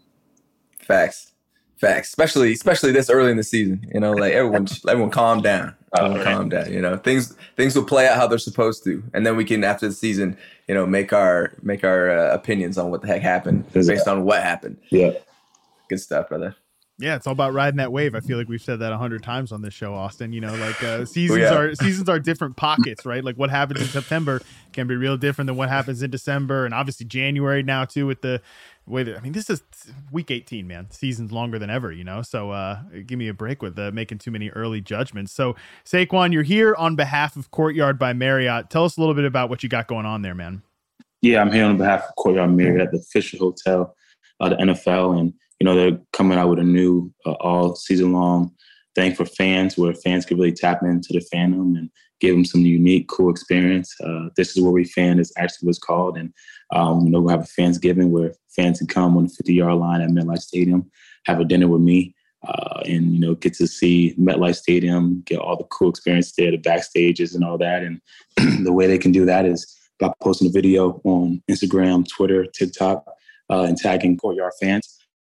Facts. Facts, especially especially this early in the season. You know, like everyone, everyone, calm down, everyone right. calm down. You know, things things will play out how they're supposed to, and then we can, after the season, you know, make our make our uh, opinions on what the heck happened based on what happened. Yeah, good stuff, brother. Yeah, it's all about riding that wave. I feel like we've said that a hundred times on this show, Austin. You know, like uh, seasons yeah. are seasons are different pockets, right? Like what happens in September can be real different than what happens in December, and obviously January now too with the way that, I mean, this is week eighteen, man. Season's longer than ever, you know. So uh, give me a break with uh, making too many early judgments. So Saquon, you're here on behalf of Courtyard by Marriott. Tell us a little bit about what you got going on there, man. Yeah, I'm here on behalf of Courtyard Marriott at the Fisher Hotel, uh, the N F L, and you know, they're coming out with a new uh, all season long thing for fans where fans can really tap into the fandom and give them some unique, cool experience. Uh, this is where we fan is actually what's called. And, um, you know, we'll have a Fansgiving where fans can come on the fifty-yard line at MetLife Stadium, have a dinner with me, uh, and, you know, get to see MetLife Stadium, get all the cool experience there, the backstages and all that. And the way they can do that is by posting a video on Instagram, Twitter, TikTok, uh, and tagging Courtyard fans.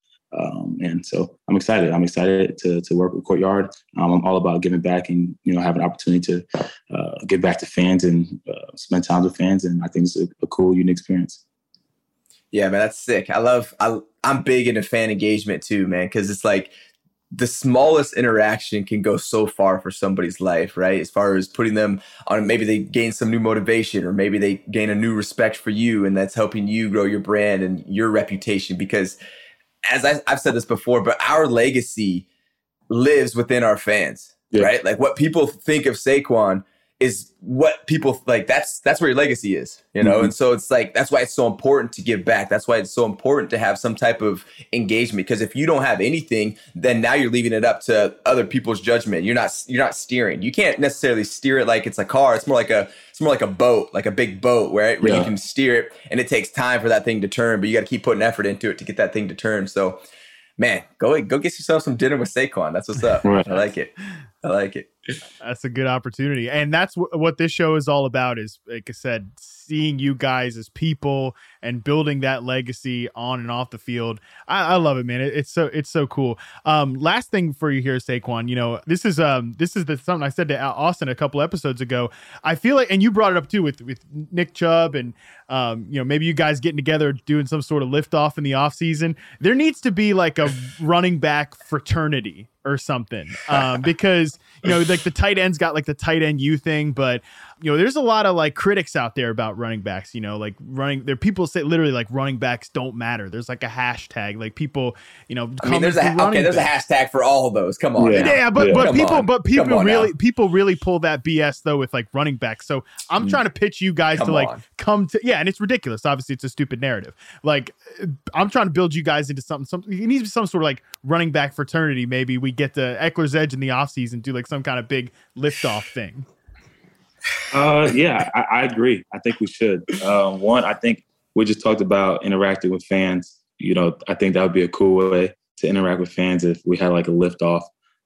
Um, and so I'm excited. I'm excited to to work with Courtyard. Um, I'm all about giving back and, you know, have an opportunity to uh, give back to fans and uh, spend time with fans. And I think it's a, a cool, unique experience. Yeah, man, that's sick. I love, I, I'm big into fan engagement too, man, because it's like the smallest interaction can go so far for somebody's life, right? As far as putting them on, maybe they gain some new motivation or maybe they gain a new respect for you, and that's helping you grow your brand and your reputation. Because as I, I've said this before, but our legacy lives within our fans, yeah. right? Like what people think of Saquon is what people like. That's that's where your legacy is, you know. Mm-hmm. And so it's like that's why it's so important to give back. That's why it's so important to have some type of engagement. Because if you don't have anything, then now you're leaving it up to other people's judgment. You're not you're not steering. You can't necessarily steer it like it's a car. It's more like a it's more like a boat, like a big boat, where, where yeah. you can steer it, and it takes time for that thing to turn. But you got to keep putting effort into it to get that thing to turn. So, man, go go get yourself some dinner with Saquon. That's what's up. Right. I like it. I like it. That's a good opportunity. And that's w- what this show is all about is, like I said, seeing you guys as people and building that legacy on and off the field. I, I love it, man. It, it's so it's so cool. Um, last thing for you here, Saquon, you know, this is um this is the something I said to Austin a couple episodes ago. I feel like, and you brought it up too with, with Nick Chubb and, um, you know, maybe you guys getting together, doing some sort of liftoff in the off season. There needs to be like a running back fraternity or something, um, because, you know, like the tight end's got like the tight end you thing, but, you know, there's a lot of like critics out there about running backs, you know, like running there. People say literally like running backs don't matter. There's like a hashtag, like people, you know, I mean, there's a, okay, there's backs. a hashtag for all of those. Come on. Yeah, yeah but, yeah. but Come people, on. but people Come really, now. people really pull that B S though with like running backs. So I'm mm. trying to pitch you guys come to like on. come to, yeah. And it's ridiculous. Obviously it's a stupid narrative. Like I'm trying to build you guys into something, something, it needs to be some sort of like running back fraternity. Maybe we get to Eckler's Edge in the off season, do like some kind of big liftoff thing. Uh, yeah, I, I agree. I think we should. Um, one, I think we just talked about interacting with fans. You know, I think that would be a cool way to interact with fans if we had like a liftoff.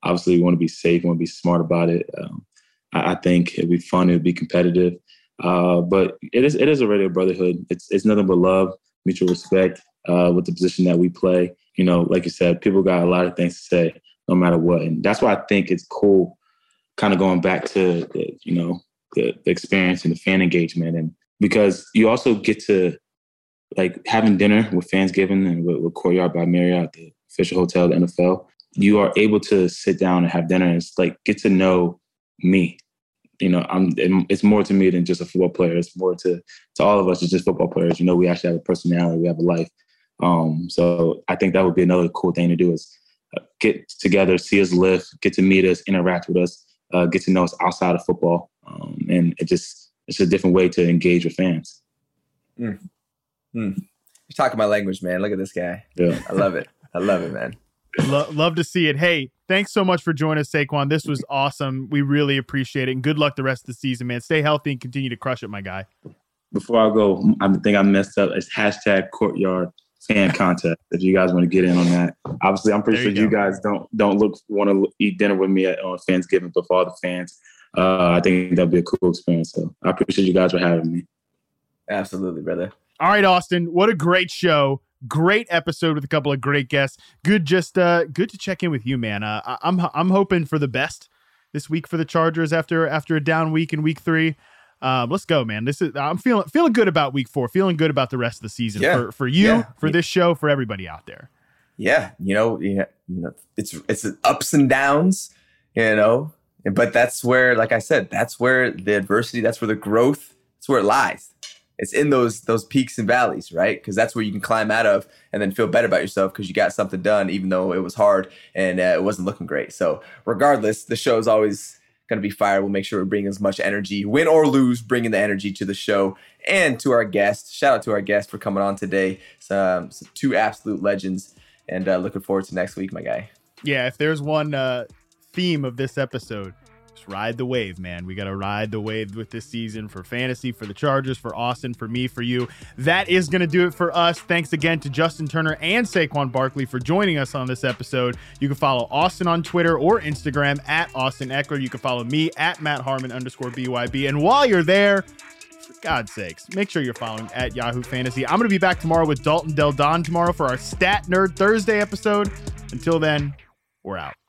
obviously, we want to be safe, we want to be smart about it. Um, I, I think it'd be fun, it'd be competitive. Uh, but it is it is already a brotherhood. It's it's nothing but love, mutual respect uh, with the position that we play. You know, like you said, people got a lot of things to say no matter what. And that's why I think it's cool kind of going back to, the, you know, the, the experience and the fan engagement. And because you also get to, like, having dinner with Fansgiving and with, with Courtyard by Marriott, the official hotel of the N F L, you are able to sit down and have dinner and it's like get to know me. You know, I'm. It's more to me than just a football player. It's more to to all of us. It's just football players. You know, we actually have a personality. We have a life. Um, so I think that would be another cool thing to do is get together, see us live, get to meet us, interact with us, uh, get to know us outside of football, um, and it just it's a different way to engage with fans. Mm. Mm. You're talking my language, man. Look at this guy. Yeah, I love it. I love it, man. Lo- love to see it. Hey, thanks so much for joining us, Saquon. This was awesome. We really appreciate it. And good luck the rest of the season, man. Stay healthy and continue to crush it, my guy. Before I go, I think I messed up. It's hashtag Courtyard Fan Contest. If you guys want to get in on that, obviously, I'm pretty There sure you you guys don't don't look want to eat dinner with me at on Fansgiving, but for all the fans, uh, I think that'd be a cool experience. So I appreciate you guys for having me. Absolutely, brother. All right, Austin. What a great show. Great episode with a couple of great guests. Good, just uh, good to check in with you, man. Uh, I, I'm I'm hoping for the best this week for the Chargers after after a down week in week three. Um, let's go, man. This is I'm feeling feeling good about week four. Feeling good about the rest of the season yeah. for for you, yeah. for this show, for everybody out there. Yeah, you know, yeah, you know, it's it's ups and downs, you know, but that's where, like I said, that's where the adversity, that's where the growth, that's where it lies. It's in those those peaks and valleys, right? Because that's where you can climb out of and then feel better about yourself because you got something done, even though it was hard and uh, it wasn't looking great. So regardless, the show is always going to be fire. We'll make sure we bring as much energy, win or lose, bringing the energy to the show and to our guests. Shout out to our guests for coming on today. Some, some two absolute legends, and uh, looking forward to next week, my guy. Yeah, if there's one uh, theme of this episode, just ride the wave, man. We got to ride the wave with this season for fantasy, for the Chargers, for Austin, for me, for you. That is going to do it for us. Thanks again to Justin Turner and Saquon Barkley for joining us on this episode. You can follow Austin on Twitter or Instagram at Austin Eckler. You can follow me at Matt Harmon underscore B Y B. And while you're there, for God's sakes, make sure you're following at Yahoo Fantasy. I'm going to be back tomorrow with Dalton Del Don tomorrow for our Stat Nerd Thursday episode. Until then, we're out.